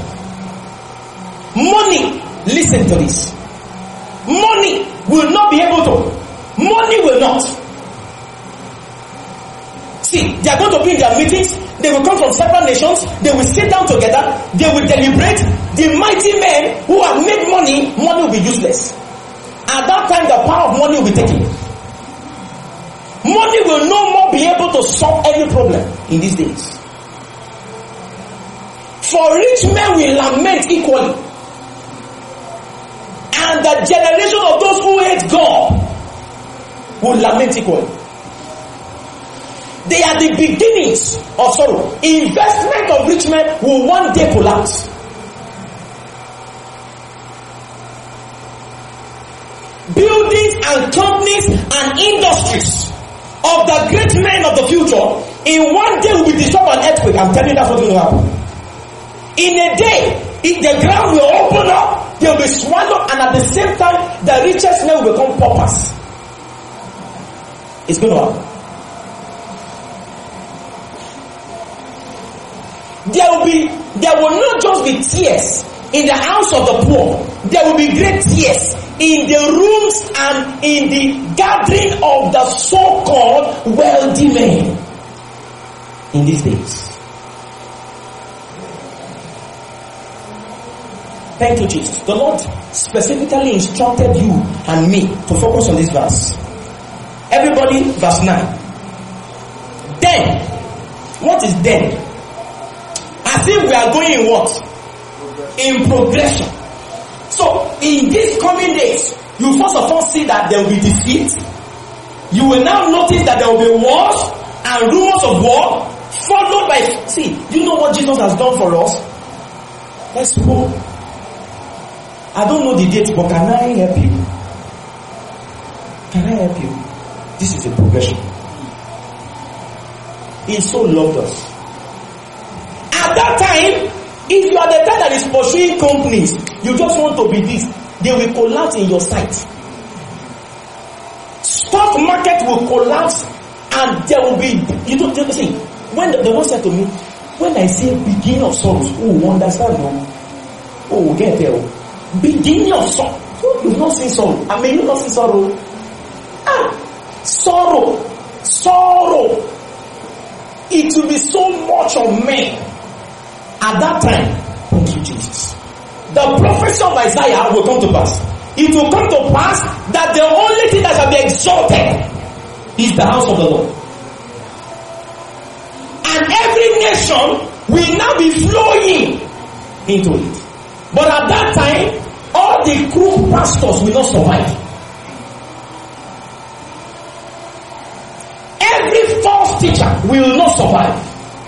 Money, listen to this. Money will not be able to. Money will not. See, they are going to be in their meetings. They will come from several nations. They will sit down together. They will deliberate. The mighty men who have made money, money will be useless. At that time, the power of money will be taken. Money will no more be able to solve any problem in these days. For rich men will lament equally. And the generation of those who hate God will lament equally. They are the beginnings of sorrow. Investment of rich men will one day collapse. Buildings and companies and industries of the great men of the future, in one day will be destroyed by an earthquake. I'm telling you that's what's going to happen. In a day, if the ground will open up, they will be swallowed, and at the same time, the richest men will become paupers. It's going to happen. There will be, there will not just be tears in the house of the poor. There will be great tears in the rooms and in the gathering of the so-called wealthy men in these days. Thank you, Jesus. The Lord specifically instructed you and me to focus on this verse. Everybody, verse nine. Then, what is then? As if we are going in what? In progression. So, in these coming days, you first of all see that there will be defeat. You will now notice that there will be wars and rumors of war, followed by, see, do you know what Jesus has done for us? Let's go. I don't know the date, but can I help you? Can I help you? This is a progression. He so loved us. At that time, if you are the guy that is pursuing companies, you just want to be this, they will collapse in your sight. Stock market will collapse, and there will be, you don't see, when the, the one said to me, when I say beginning of sorrows, oh, understand, no? Oh, get there. Beginning of sorrow. You've not seen sorrow. I mean, you've not seen sorrow. Ah, sorrow. Sorrow. It will be so much of men. At that time, thank you, Jesus. The prophecy of Isaiah will come to pass. It will come to pass that the only thing that shall be exalted is the house of the Lord. And every nation will now be flowing into it. But at that time, all all the crook pastors will not survive. Every false teacher will not survive.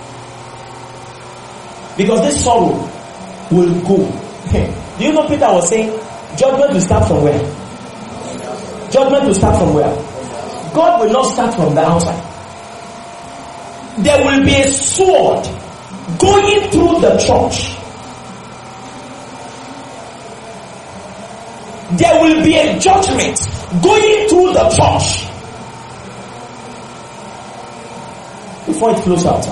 Because this sorrow will go. Do you know Peter was saying, judgment will start from where? Judgment will start from where? God will not start from the outside. There will be a sword going through the church. There will be a judgment going through the church before it flows out.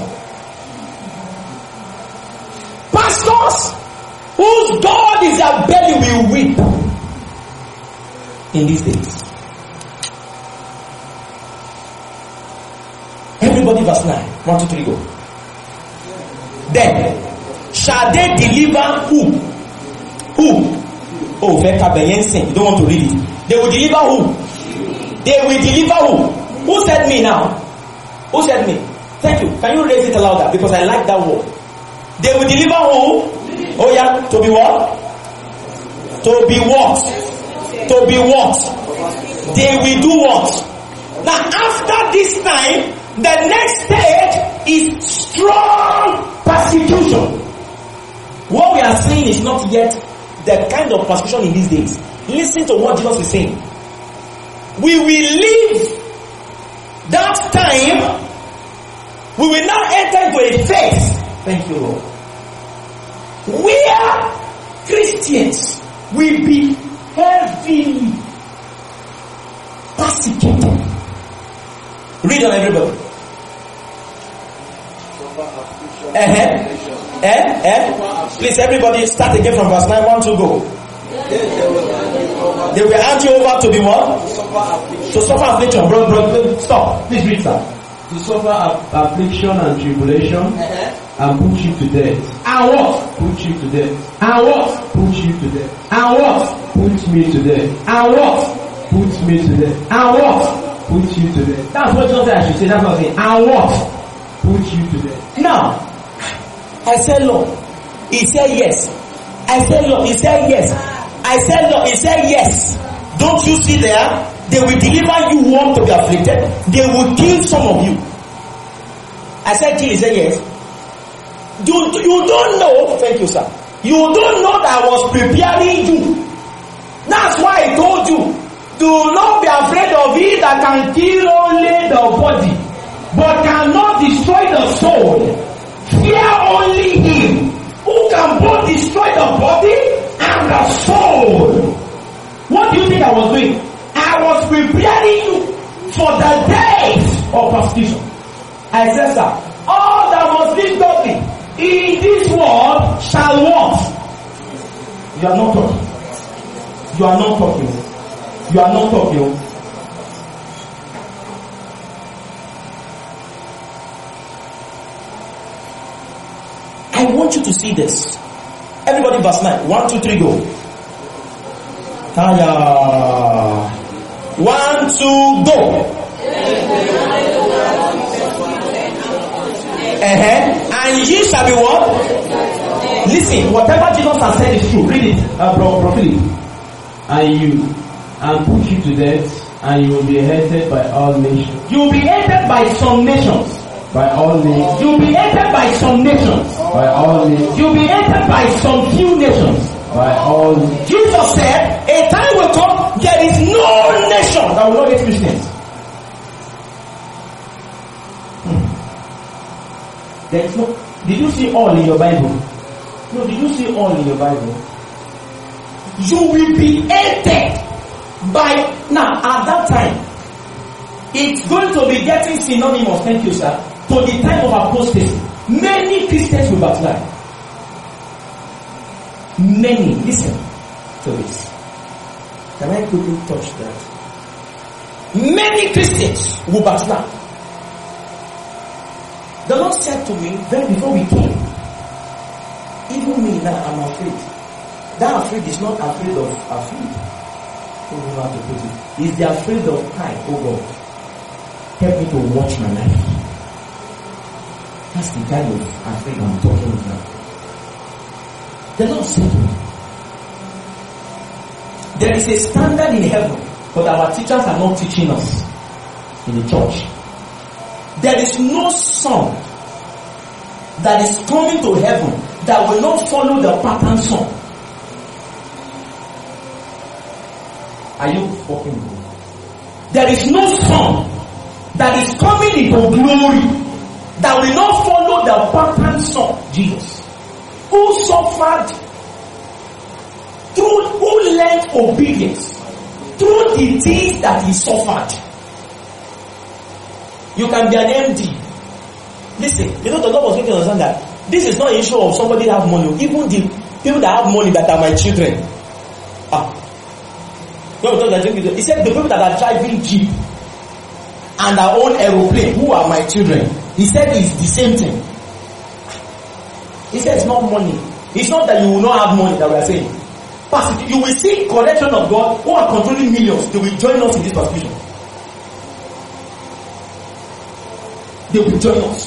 Pastors whose God is their belly will weep in these days. Everybody verse nine. One, two, three, go. Then shall they deliver who? Who? Oh, Vekabeyensin. You don't want to read it. They will deliver who? They will deliver who? Who said me now? Who said me? Thank you. Can you raise it louder? Because I like that word. They will deliver who? Oh yeah, to be what? To be what? To be what? They will do what? Now after this time, the next stage is strong persecution. What we are saying is not yet the kind of persecution in these days. Listen to what Jesus is saying. We will leave that time. We will now enter into a phase. Thank you, Lord. Where Christians will be heavily persecuted. Read on, everybody. Uh-huh. Eh? Eh? Please, everybody, start again from verse nine. One, two, go. They will hand you over to be what? To suffer affliction. Bro, bro, stop. Please read that. To suffer affliction and tribulation, uh-huh. and put you to death. And what? Put you to death. And what? Put you to death. And what? Put me to death. And what? Put me to death. And what? Put you to death. That's what Jesus said I should say. That's what I'm saying. And what? Put you to death. Now, I said, Lord. He said yes. I said, Lord. He said yes. I said, Lord. He said yes. Don't you see there? They will deliver you who want to be afflicted. They will kill some of you. I said kill. He said yes. You, you don't know. Thank you, sir. You don't know that I was preparing you. That's why I told you. Do not be afraid of it that can kill only the body, but cannot destroy the soul. Fear only him who can both destroy the body and the soul. What do you think I was doing? I was preparing you for the days of persecution. I said, sir, all that must be godly in this world shall what? You are not talking. You are not talking. You are not talking. I want you to see this. Everybody verse nine. One, two, three, go. Taya. One, two, go. Uh-huh. And ye shall be what? Listen, whatever Jesus has said is true. Read it, uh, bro, bro Philip. And you, and put you to death, and you will be hated by all nations. You will be hated by some nations. By all nations. You will be hated by some nations. By all nations. You will be hated by some few nations. By all nations. Jesus said, a time will come, there is no nation that will not hate Christians. Hmm. There is no. Did you see all in your Bible? No, did you see all in your Bible? You will be hated by, now at that time, it's going to be getting synonymous, thank you sir, to the time of apostasy. Many Christians will backslide. Many, listen to this. Can I quickly touch that? Many Christians will backslide. The Lord said to me, then before we came, even me now, I'm afraid. That afraid is not afraid of afraid. I don't know how to put it. It's the afraid of time, oh God. Help me to watch my life. That's the kind of afraid I'm talking about. The Lord said to me, There is a standard in heaven, but our teachers are not teaching us in the church. There is no son that is coming to heaven that will not follow the pattern son. Are you fucking with me? There is no son that is coming into glory that will not follow the pattern son, Jesus, who suffered, through, who learned obedience through the things that he suffered. You can be an M D. Listen, you know the Lord was making us understand that this is not an issue of somebody that have money. Even the people that have money that are my children. Ah. When we talk that, he said the people that are driving jeep and our own aeroplane, who are my children, he said it's the same thing. He said it's not money. It's not that you will not have money that we are saying. But you will see correction of God who are controlling millions. They will join us in this persecution. They will join us.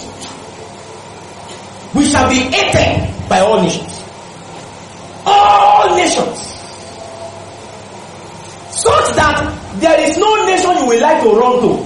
We shall be hated by all nations. All nations. Such that there is no nation you will like to run to.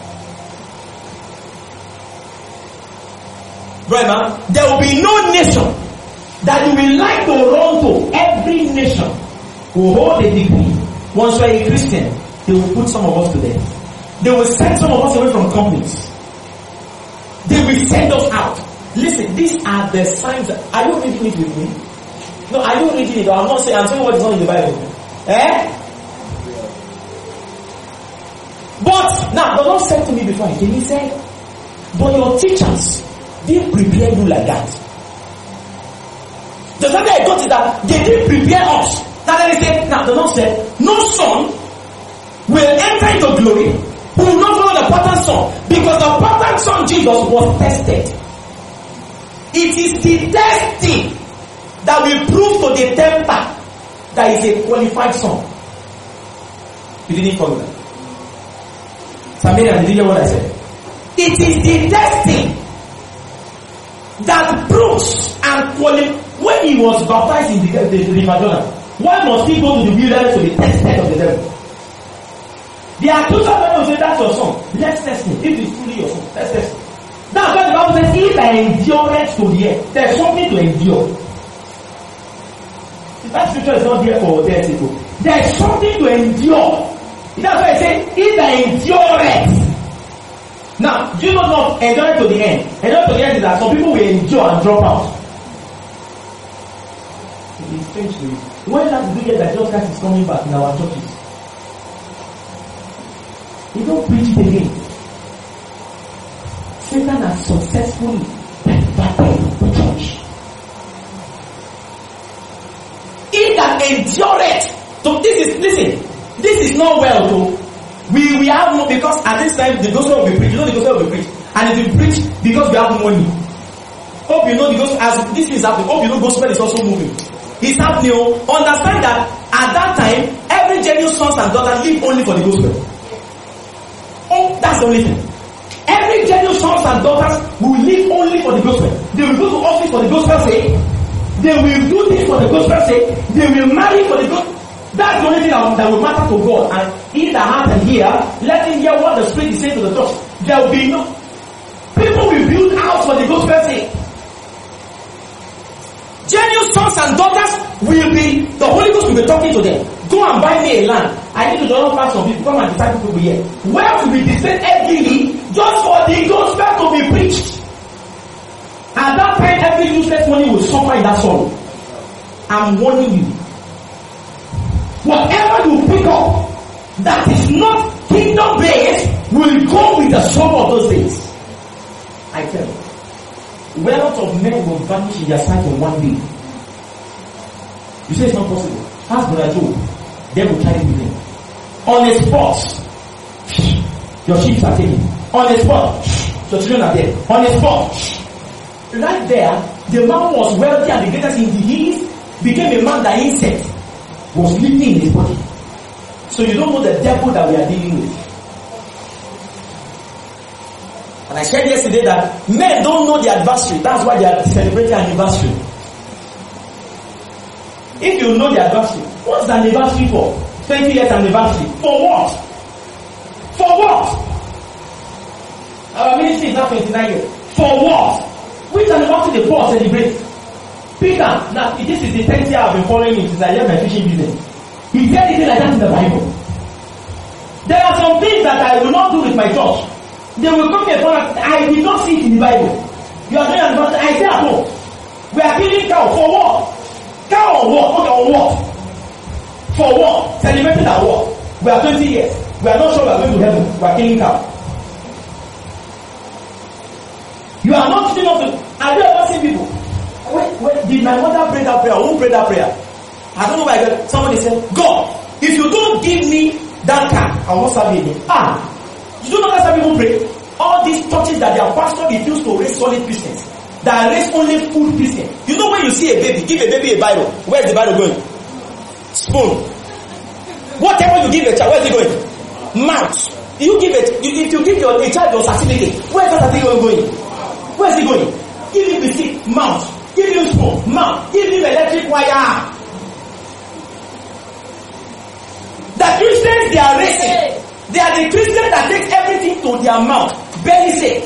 Brother, there will be no nation that you will like to run to. Every nation will hold a degree. Once you are a Christian, they will put some of us to death. They will send some of us away from companies. They will send us out. Listen, these are the signs. Are you reading it with me? No, are you reading it? I'm not saying, I'm saying what is not in the Bible. Eh? But, now, the Lord said to me before I came, He said, but your teachers didn't prepare you like that. The fact that I got is that they didn't prepare us. Now, then He said, now, the Lord said, no son will enter into glory who will not follow the pattern son, because the pattern son Jesus was tested. It is the testing that will prove to the tempter that is a qualified son. You didn't follow that. Samaria, did you hear what I said? It is the testing that proves and qualifies. When he was baptized in the, the, the river Jordan, why must he go to the wilderness to be tested of the devil? The accuser will say, that's your son. Let's test him. If it's truly your son, let's test him. That's why the Bible says, if I endure to the end, there's something to endure. That scripture is not there for their sake. There's something to endure. That's why I say, if I endure it. Now, do you not know endure to the end? Endure to the end is that some people will endure and drop out. It's strange to me. When last did you hear that Jesus Christ is coming back in our churches? You don't preach it again. Satan has successfully perverted the church. He that endureth. So this is, listen, this is not well though. We we have no, because at this time the gospel will be preached. You know the gospel will be preached. And it will be preached because we have money. Hope you know the gospel, as this is happening, hope you know gospel is also moving. It's happening. Understand that at that time, every genuine sons and daughters live only for the gospel. Oh, that's the only thing. Every genuine sons and daughters will live only for the gospel. They will go to office for the gospel's sake. They will do this for the gospel's sake. They will marry for the gospel. That's the only thing that, that will matter to God. And in the heart and hear, let him hear what the Spirit is saying to the church. There will be no people will build house for the gospel's sake. Genuine sons and daughters will be, the Holy Ghost will be talking to them. Go and buy me a land. I need to don't pass some people, come and disciple people here. Where to be displayed every just for the gospel to be preached. At that time, every useless money will suffer in that sorrow. I'm warning you. Whatever you pick up that is not kingdom based will go with the sorrow of those days. I tell you. Wealth of men will vanish in their sight in one day. You say it's not possible. Ask Brother Job. They will carry with him. On a spot, your sheep are taken. On a spot, your children are dead. On a spot, right there, the man was wealthy and the greatest in the East became a man that insect was living in his body. So you don't know the devil that we are dealing with. And I said yesterday that men don't know the adversary. That's why they are celebrating an anniversary. If you know the adversary, what's the anniversary for? twenty years anniversary. For what? For what? Our ministry is now twenty-nine years. For what? Which anniversary the Paul celebrate? Peter, now this is the tenth year I've been following him since I left my fishing business. He said anything like that in the Bible. There are some things that I will not do with my church. They will come here for I did not see it in the Bible. You are doing anniversary. I say at home. We are killing cow for what? Cow on what? Okay, on what? For what? Celebrating at what? We are twenty years. We are not sure we are going to heaven. We are killing cow. You are not sitting up to. Have you ever seen people? Wait, wait, did my mother pray that prayer? Who prayed that prayer? I don't know why I got somebody said, God, if you don't give me that car, I won't serve you again. Ah, you don't know how some people pray? All these churches that their pastor refuse to raise solid Christians, that raise only food Christians. You know when you see a baby, give a baby a Bible. Where is the Bible going? Spoon. Whatever you give a child, where is it going? Mouth. You give it. You, if you give your a child your certificate, where is that certificate going? Where is it going? Give him the seat, mount. Give him spoon, mount. Give him electric wire. The Christians they are racing. They are the Christians that take everything to their mouth. Barely say.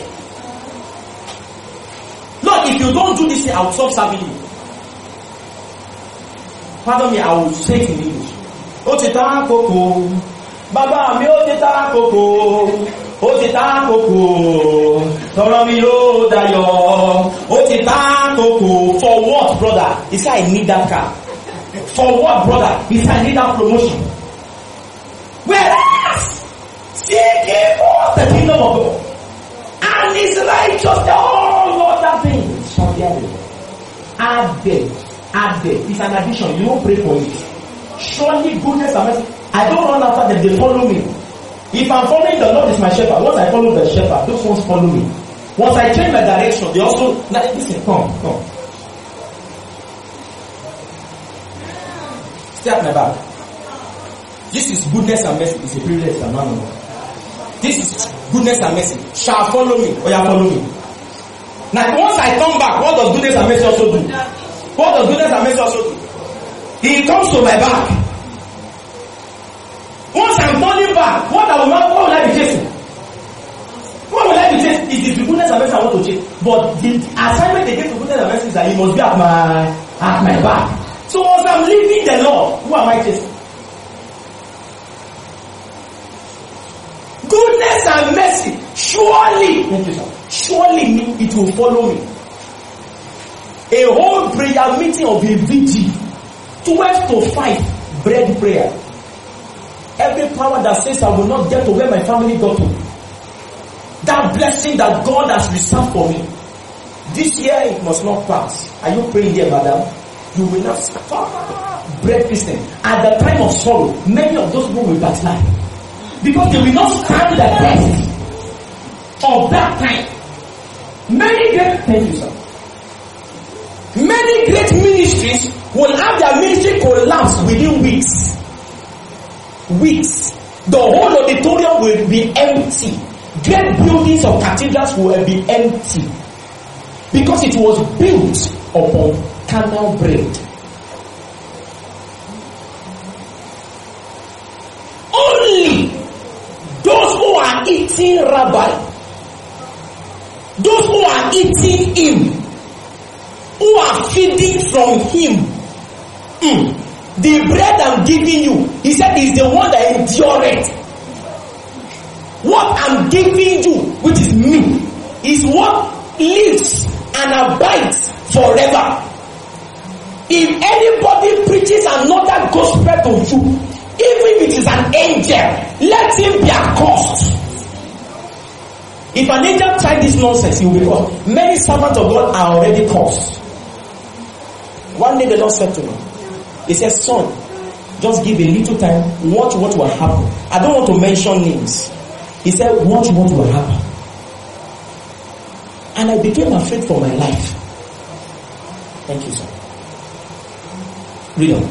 Lord, if you don't do this thing, I will stop serving you. Pardon me, I will say it in English. O ti ta koko. Baba mi o ti ta koko. O ti ta koko. Tọrọ mi lo dayo. O ti ta koko. For what, brother? He said, I need that car. For what, brother? He said, I need that promotion. Whereas, seek ye first the kingdom of God and his righteousness, all other things shall be added. Added. Added. It's an addition. You don't pray for it. Surely goodness and mercy. I don't run after them, they follow me. If I'm following the Lord is my shepherd, once I follow the shepherd, those ones follow me. Once I change my direction, they also, now, listen, come, come. Stay at my back. This is goodness and mercy. It's a privilege, and man. This is goodness and mercy. Shall follow me, or you follow me. Now, once I come back, what does goodness and mercy also do? What does goodness and mercy also do? He comes to my back. Once I'm turning back, what, I will, what will I be chasing? What will I be chasing? It is the goodness and mercy I want to chase. But the assignment they give to goodness and mercy is that he must be at my at my back. So once I'm leaving the Lord, who am I chasing? Goodness and mercy, surely, thank you, sir. Surely me, it will follow me. A whole prayer meeting of a V G, twelve to five, bread prayer. Every power that says I will not get to where my family got to, that blessing that God has reserved for me, this year it must not pass. Are you praying here, madam? You will not stop bread Christian. At the time of sorrow, many of those people will backslide. Because they will not stand the test of that time. Many great, thank you, sir. Many great ministries will have their ministry collapse within weeks. Weeks. The whole auditorium will be empty. Great buildings of cathedrals will be empty. Because it was built upon carnal bread. Only those who are eating rabbi, those who are eating him, who are feeding from him, mm, the bread I'm giving you, he said, is the one that endureth. What I'm giving you, which is me, is what lives and abides forever. If anybody preaches another gospel to you, even if it is an angel, let him be accursed. If an angel tried this nonsense, he will be cursed. Many servants of God are already cursed. One day the Lord said to me, he said, son, just give a little time, watch what will happen. I don't want to mention names. He said, watch what will happen. And I became afraid for my life. Thank you, sir. Read on.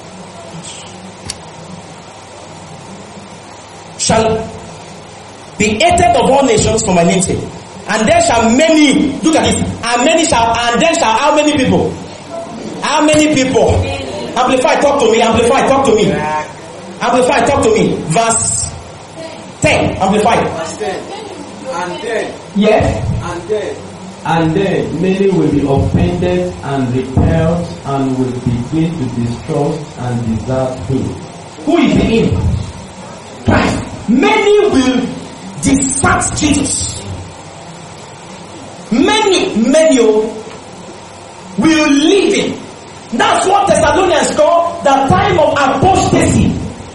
Shall be hated of all nations for my name's sake. And there shall many, look at it, and many shall, and then shall how many people? How many people? Amplify, talk to me, amplify, talk to me. Amplify, talk to me. Verse ten. Amplify. Verse ten. And then, Yes. and then, And then many will be offended and repelled and will begin to distrust and desert him. Who is the him? Christ. Many will desert Jesus. Many, many will leave him. That's what Thessalonians call the time of apostasy,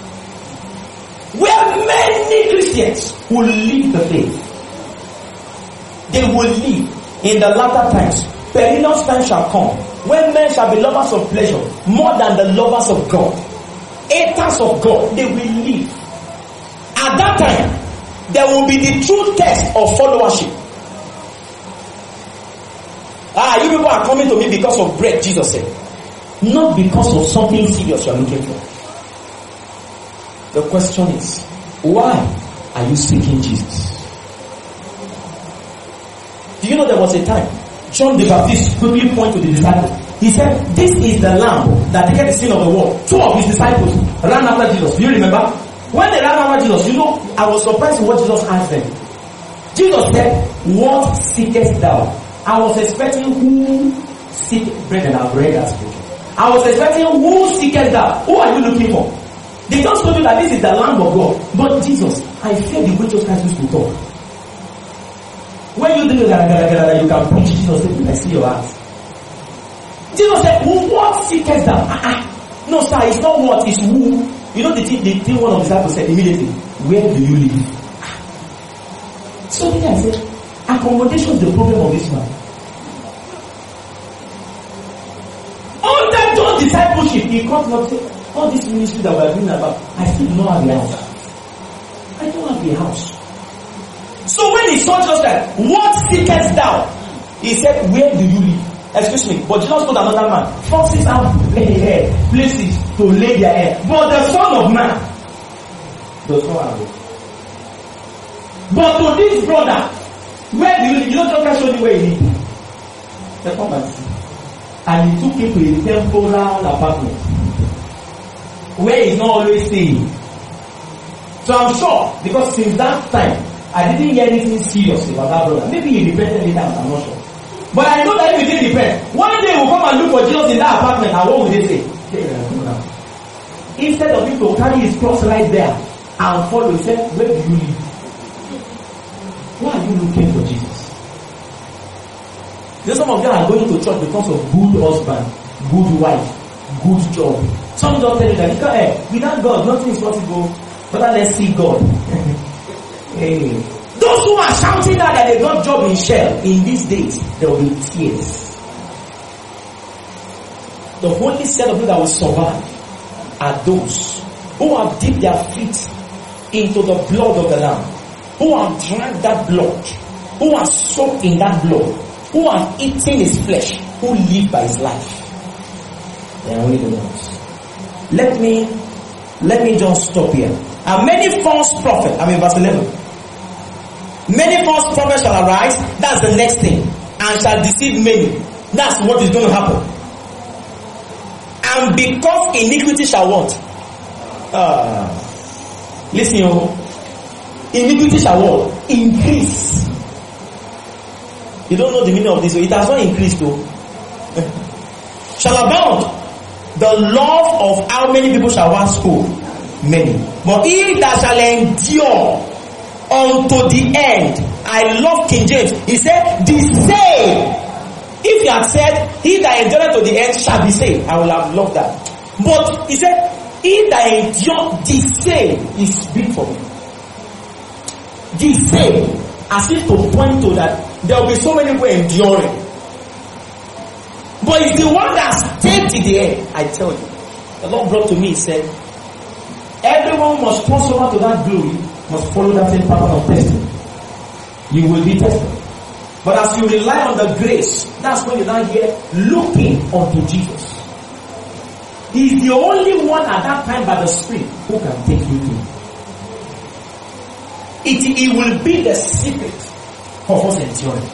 where many Christians will leave the faith. They will leave. In the latter times, perilous times shall come, when men shall be lovers of pleasure more than the lovers of God. Haters of God, they will leave. At that time, there will be the true test of followership. Ah, you people are coming to me because of bread, Jesus said. Not because of something serious you are looking for. The question is, why are you seeking Jesus? Do you know there was a time John the Baptist quickly pointed to the disciples. He said, this is the lamb that taketh the sin of the world. Two of his disciples ran after Jesus. Do you remember? When they ran after Jesus, you know, I was surprised with what Jesus asked them. Jesus said, what seekest thou? I was expecting who seek bread, and I've read that scripture. I was expecting who seekest thou? Who are you looking for? They just told you that this is the Lamb of God. But Jesus, I fear the way Jesus Christ used to talk. When you do that, you can preach. Jesus said, I see your heart. Jesus said, what seekest thou? Uh-uh. No, sir, it's not what, it's who. You know the thing, the thing one of the disciples said immediately, where do you live? So then I said, accommodation is the problem of this man. Under John's discipleship, he comes up and said, all this ministry that we are doing about, I still do not have a house. I don't have a house. So when he saw Jesus like, what seekest thou? He said, where do you live? Excuse me, but Jesus told another man, foxes have hair, places to lay their head, but the Son of Man does not have it. But to this brother, where do you live? You know, Jesus showed you where he lived. The property. And he took him to a temporal apartment where he's not always staying. So I'm sure, because since that time, I didn't hear anything serious about that brother. Maybe he repented later, I'm not sure. But I know that if he didn't repent, one day we'll come and look for Jesus in that apartment, and what will they say? Instead of him to carry his cross right there and follow, he said, where do you live? Why are you looking for Jesus? You know, some of them are going to church because of good husband, good wife, good job. Some don't tell you that, because, hey, without God, nothing is possible. But let's see God. Hey. Those who are shouting out that they got job in Shell, in these days, there will be tears. The only set of people that will survive are those who have dipped their feet into the blood of the Lamb, who have drank that blood, who are soaked in that blood, who have eaten his flesh, who live by his life. They are only the ones. Let me, let me just stop here. And many false prophets, I mean verse eleven. Many false prophets shall arise, that's the next thing, and shall deceive many. That's what is going to happen. And because iniquity shall what? Uh, listen, you, iniquity shall what? Increase. You don't know the meaning of this, so it has not increased though. Shall abound. The love of how many people shall once spoke? Many. But he that shall endure unto the end. I love King James. He said, the same. If he had said, he that endureth to the end shall be saved, I would have loved that. But he said, he that endure the same is big for me. The same. As if to point to that there will be so many people enduring. But it's the one that stayed to the end. I tell you. The Lord brought to me, he said, everyone must cross over to that glory, must follow that same pattern of testing. You will be tested. But as you rely on the grace, that's when you now hear looking unto Jesus. He is the only one at that time by the Spirit who can take you through. It, it will be the secret of us enduring.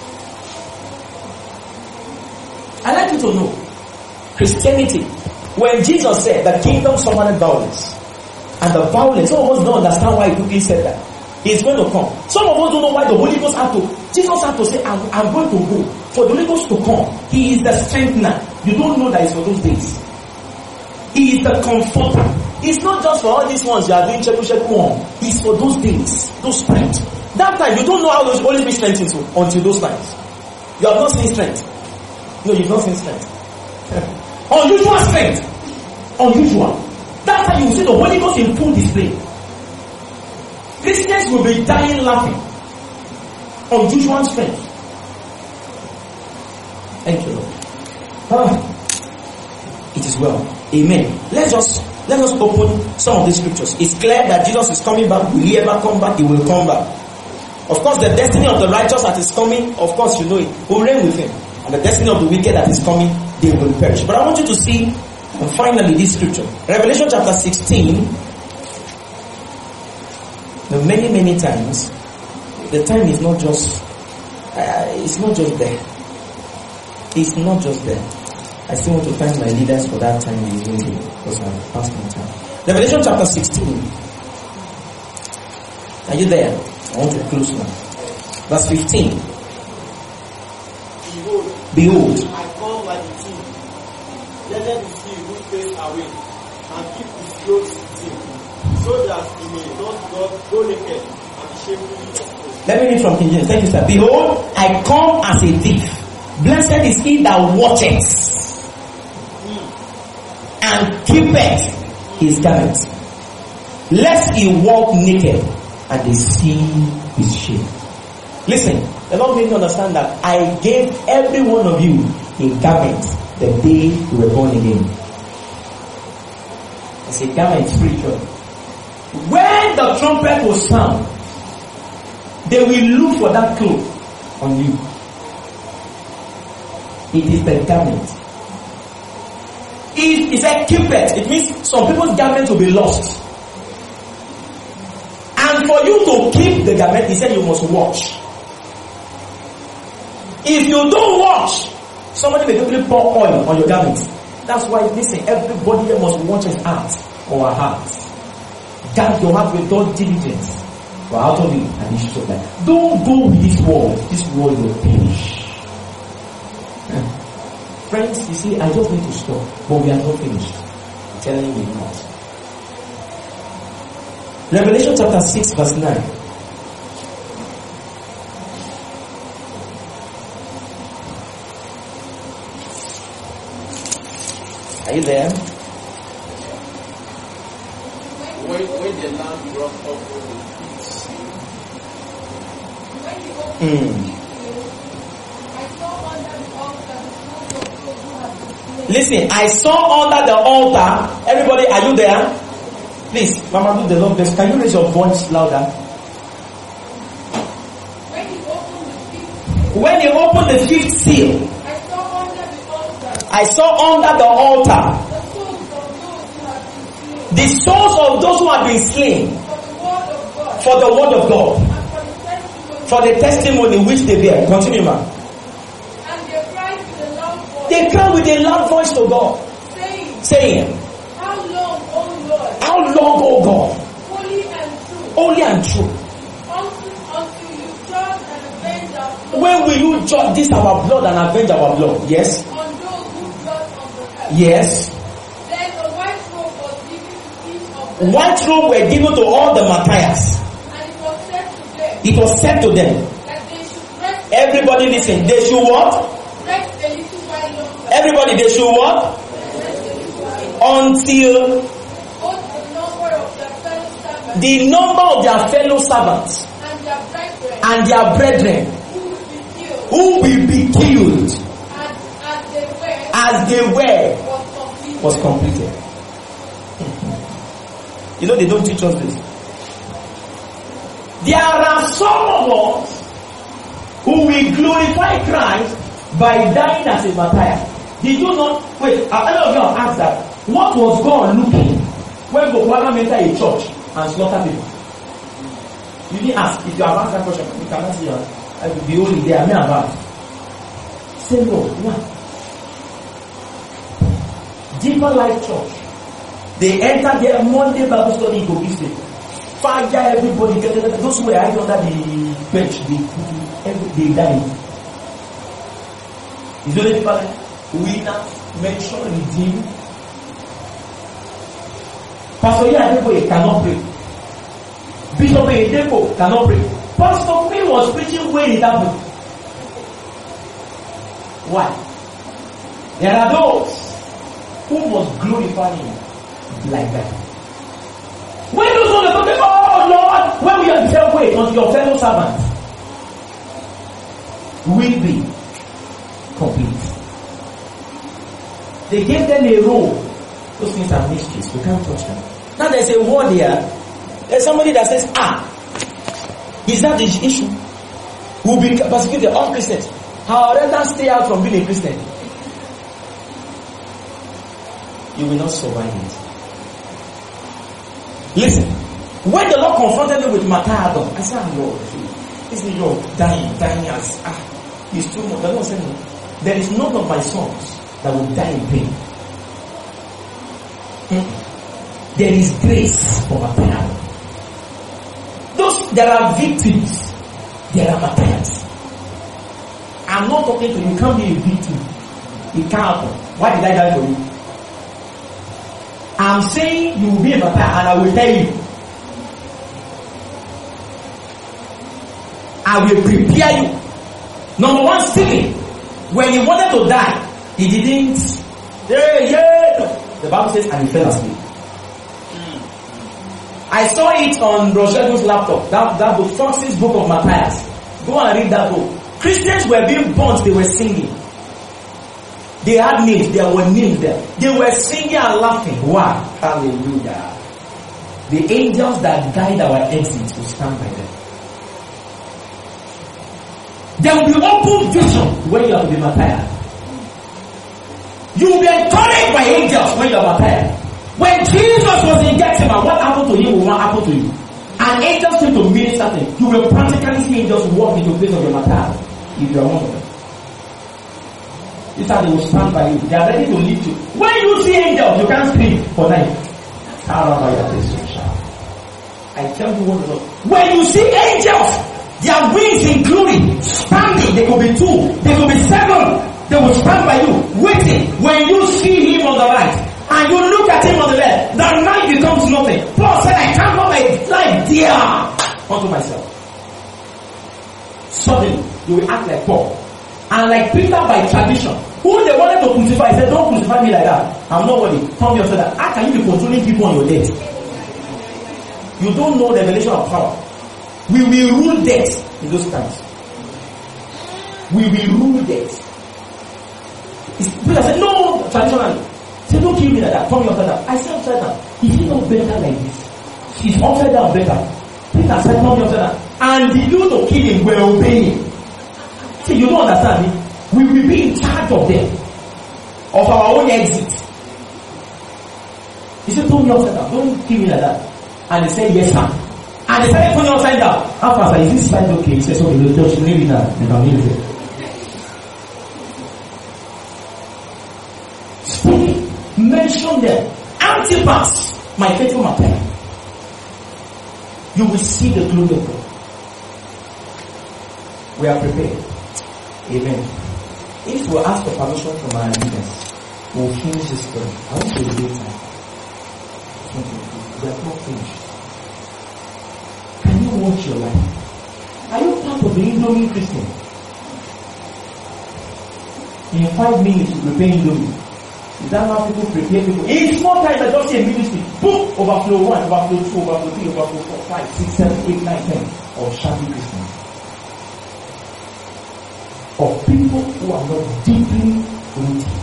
I'd like you to know, Christianity, when Jesus said the kingdom suffered violence, and the violence. Some of us don't understand why he quickly said that. He's going to come. Some of us don't know why the Holy Ghost had to. Jesus had to say, I'm, I'm going to go. For the Holy Ghost to come, He is the strengthener. You don't know that it's for those days. He is the comforter. It's not just for all these ones you are doing check check on. It's for those days, those times. That time you don't know how those Holy Spirit strengthens you until those times. You have not seen strength. No, you've not seen strength. Unusual strength. Unusual. That's how you see the Holy Ghost in full display. Christians will be dying laughing. Unusual strength. Thank you, Lord. Ah, it is well. Amen. Let's just let us open some of these scriptures. It's clear that Jesus is coming back. Will He ever come back? He will come back. Of course, the destiny of the righteous that is coming, of course you know it, will reign with Him. And the destiny of the wicked that is coming, they will perish. But I want you to see, and finally, this scripture. Revelation chapter sixteen. Now, many, many times, the time is not just, uh, it's not just there. It's not just there. I still want to thank my leaders for that time they gave me, because I've passed my time. Revelation chapter sixteen. Are you there? I want to close now. Verse fifteen. Behold, Behold, I come like a thief. Let me see who stays away and keep his clothes clean, so that he may not go, go naked and be shamefully exposed. let me read from King James. Thank you, sir. Behold, I come as a thief. Blessed is he that watcheth and keepeth his garment, lest he walk naked and they see his shame. Listen, the Lord made me understand that I gave every one of you a garment the day you were born again. It's a garment spiritual. When the trumpet will sound, they will look for that cloth on you. It is the garment. If he said keep it, it means some people's garment will be lost. And for you to keep the garment, he said you must watch. If you don't watch, somebody may quickly pour oil on your garment. That's why, listen, everybody here must watch his heart or her heart. Guard your heart with all diligence. For out of it, and issues of life. Don't go with this world. This world will perish. Friends, you see, I just need to stop, but we are not finished. I'm telling you not. Revelation chapter six, verse nine. Are you there? When, when the Lamb brought up the sea, Mm. Listen, I saw under the altar. Everybody, are you there? Please, Mama, do the Lord bless. Can you raise your voice louder? When he opened the fifth When he opened the fifth seal, I saw under the altar I saw under the altar the souls of those who had been the souls of those who had been slain for the word of God for the word of God, and for the testimony. for the testimony which they bear. Continue, man. And they cried with a loud voice, They cry with a loud voice to God, saying, saying, How long, O Lord, how long, O God, holy and true, holy and true, until, until you judge and avenge our blood when will you judge this our blood and avenge our blood? Yes, on those who dwell on the earth? yes. Then a white robe was given to each of them, White robe were given to all the Matthias. and it was said to them It was said to them, that they should rest, everybody listen, they should what? rest a little while longer, Everybody, they should what? rest a little while, Until both the number of their fellow servants the number of their fellow servants and their brethren and their brethren who would be killed who will be killed as, as they were as they were was complete. was completed. You know, they don't teach us this. There are some of us who will glorify Christ by dying as a martyr. Did you not? Wait, I don't know if you have asked that. What was God looking when Bokwala entered a church and slaughtered people? You didn't ask. If you have asked that question, you cannot see her. I will be only there. I may have asked. Say no. Yeah. Deeper Life Church. They enter there Monday Bible study in Kogi State. Fire everybody. Those who were hiding under the bench, they they died. Is there anybody? Winner, mention, redeem. Pastor Yadebo cannot pray. Bishop Edebo cannot pray. Pastor P was preaching when it happened. Why? There are those who must glorify him like that. When those ones are talking, oh Lord, when we are the wait until your fellow servants will be complete. They gave them a role. Those things are mysteries. We can't touch them. Now there's a word here. There's somebody that says, ah, is that the issue? Who will be persecuted, all Christians. I'd rather stay out from being a Christian. You will not survive it. Listen, when the Lord confronted me with Matadon, I said, oh, Lord, this is your dying, dying as, ah, it's too much. The Lord said, no, there is none of my sons that will die in pain. Mm-hmm. There is grace for Matadon. Those, there are victims, there are martyrs. I'm not talking to you, you can't be a victim. It can't happen. Why did I die for you? I'm saying you will be a martyr and I will tell you. I will prepare you. Number one, Stephen, when he wanted to die, he didn't. Yeah, yeah. The Bible says, and he fell asleep. I saw it on Roshetto's laptop. That, that book, Fox's Book of Matthias. Go and read that book. Christians were being burnt, they were singing. They had names, there were names there. They were singing and laughing. Why? Hallelujah. The angels that guide our exit will stand by them. There will be open vision when you are to be martyred. You will be encouraged by angels when you are martyred. When Jesus was in Gethsemane, what happened to him will not happen to you. And angels came to minister to you. You will practically see angels walk into the place of your martyr if you are one of them. This is how they will stand by you. They are ready to lift you. When you see angels, you can't scream for night. I tell you what, when you see angels, their wings in glory, standing, they could be two, they could be seven, they will stand by you, waiting. When you see him on the right, and you look at him on the left, the night becomes nothing. Paul said, I can't my life dear unto myself. Suddenly, you will act like Paul. And like Peter by tradition, who they wanted to crucify, he said, don't crucify me like that. I'm not worthy. Turn me upside down. How can you be controlling people on your death? You don't know the revelation of power. We will rule death in those times. We will rule death. Peter said, no, traditionally. Say, don't kill me like that. Turn me upside down. I said upside down. Is it not better like this? He's upside down better. Peter said, turn me upside down. And the you to kill him were obeying. See, you don't understand me. We will be in charge of them. Of our own exit. He said, turn me upside down. Don't kill me like that. And he said, yes, sir. And they started turning upside down. After I said, is this slide okay? He said, so okay, just leave it now. You can leave it. Mention them. Antipas, my faithful martyr. You will see the glory of God. We are prepared. Amen. If we ask for permission from our leaders, we'll finish this story. I want to read time. We are not finished. Can you watch your life? Are you part of the Indomie Christian? In five minutes, you prepare Indomie. Is that how people prepare people? In small time, I just say ministry. Boom! Overflow one, overflow two, overflow three, overflow four, five, six, seven, eight, nine, ten. Of shabby Christians. Of people who are not deeply rooted.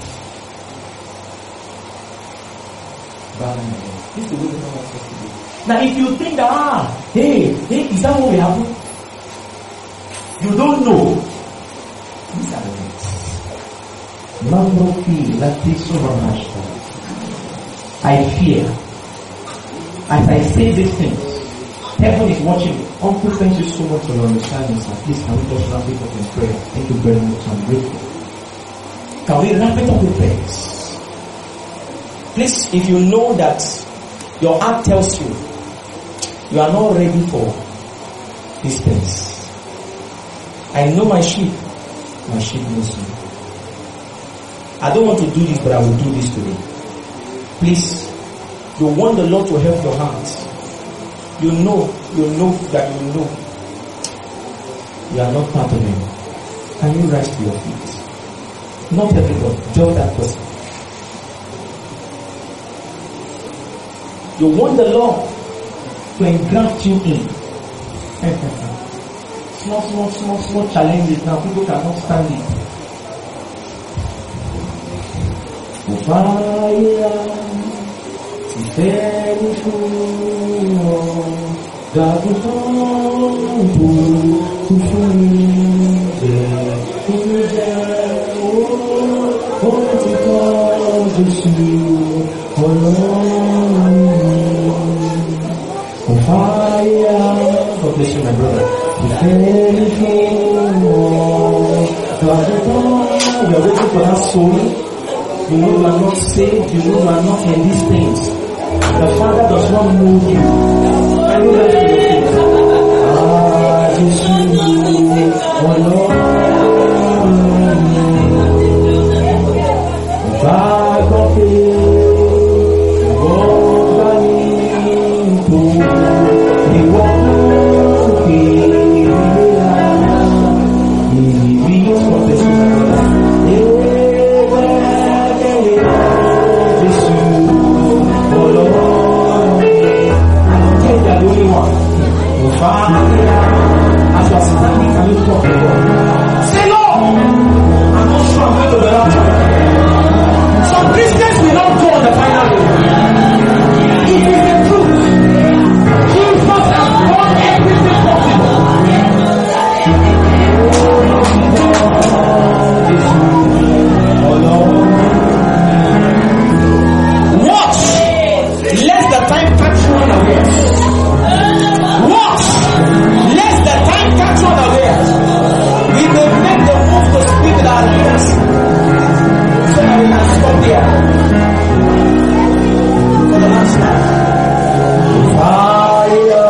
This is the way God wants us to do. Now, if you think that, ah, hey, hey, is that what will happen? You don't know. These are the things. I fear. As I say these things, heaven is watching. Uncle, thank you so much for your understanding, sir. Please, can we just wrap it up in prayer? Thank you very much. I'm grateful. Can we wrap it up in prayers? Please, if you know that Your heart tells you you are not ready for these things. I know my sheep. My sheep knows me. I don't want to do this, but I will do this today. Please, you want the Lord to help your heart. You know, you know that you know you are not part of Him. Can you rise to your feet? Not everybody, just that person. You want the Lord to engraft you in. Small, small, small, small challenges now. People cannot stand it. Fire, very full, God will come to find oh, because it's you, oh Lord. Fire, God bless you, my brother. Very full, God will come. We are waiting for that soul. You know you are not saved, you know you are not in these things. The Father does not move you. Can you let me know? Ah, Jesus, oh Lord. God of faith, God of into the world, He reads from the as you are standing, can you talk to God? Say, Lord, I'm not sure I'm going to the rapture. Some Christians will not go on the final day. It is the truth. Jesus has done everything possible. Watch, let the time catch you unaware. Watch, let the time catch you unaware. We may make the move to speak with our leaders so that we can stop there. For the last time. Fire,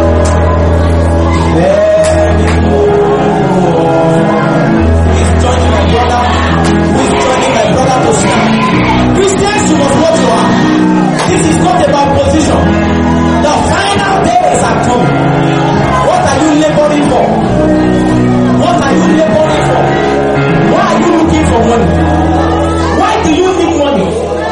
very good. He's joining my brother. He's joining my brother to stand. Christians, you must watch your heart. This is not about position. The final days are coming. What are you laboring for? What are you laboring for? Why are you looking for money? Why do you need money?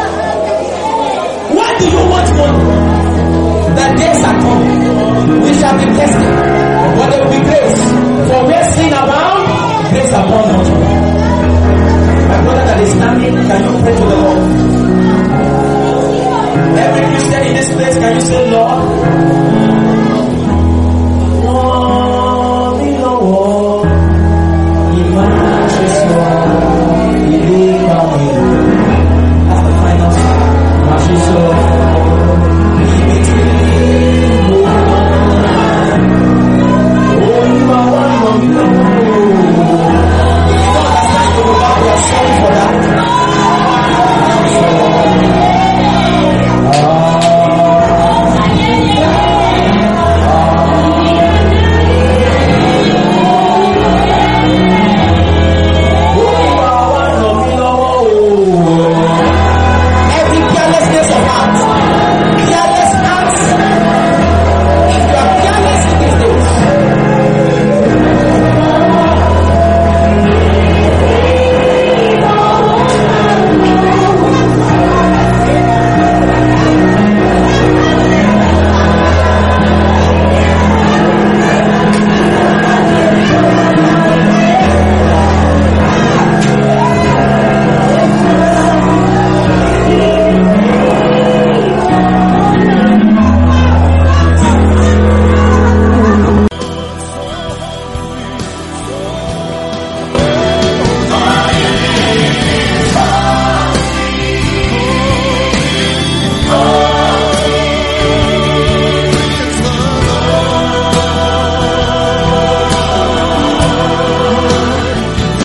Why do you want money? The days are coming. We shall be tested. But there will be grace. For where sin abound, grace abound not. My brother that is standing, can you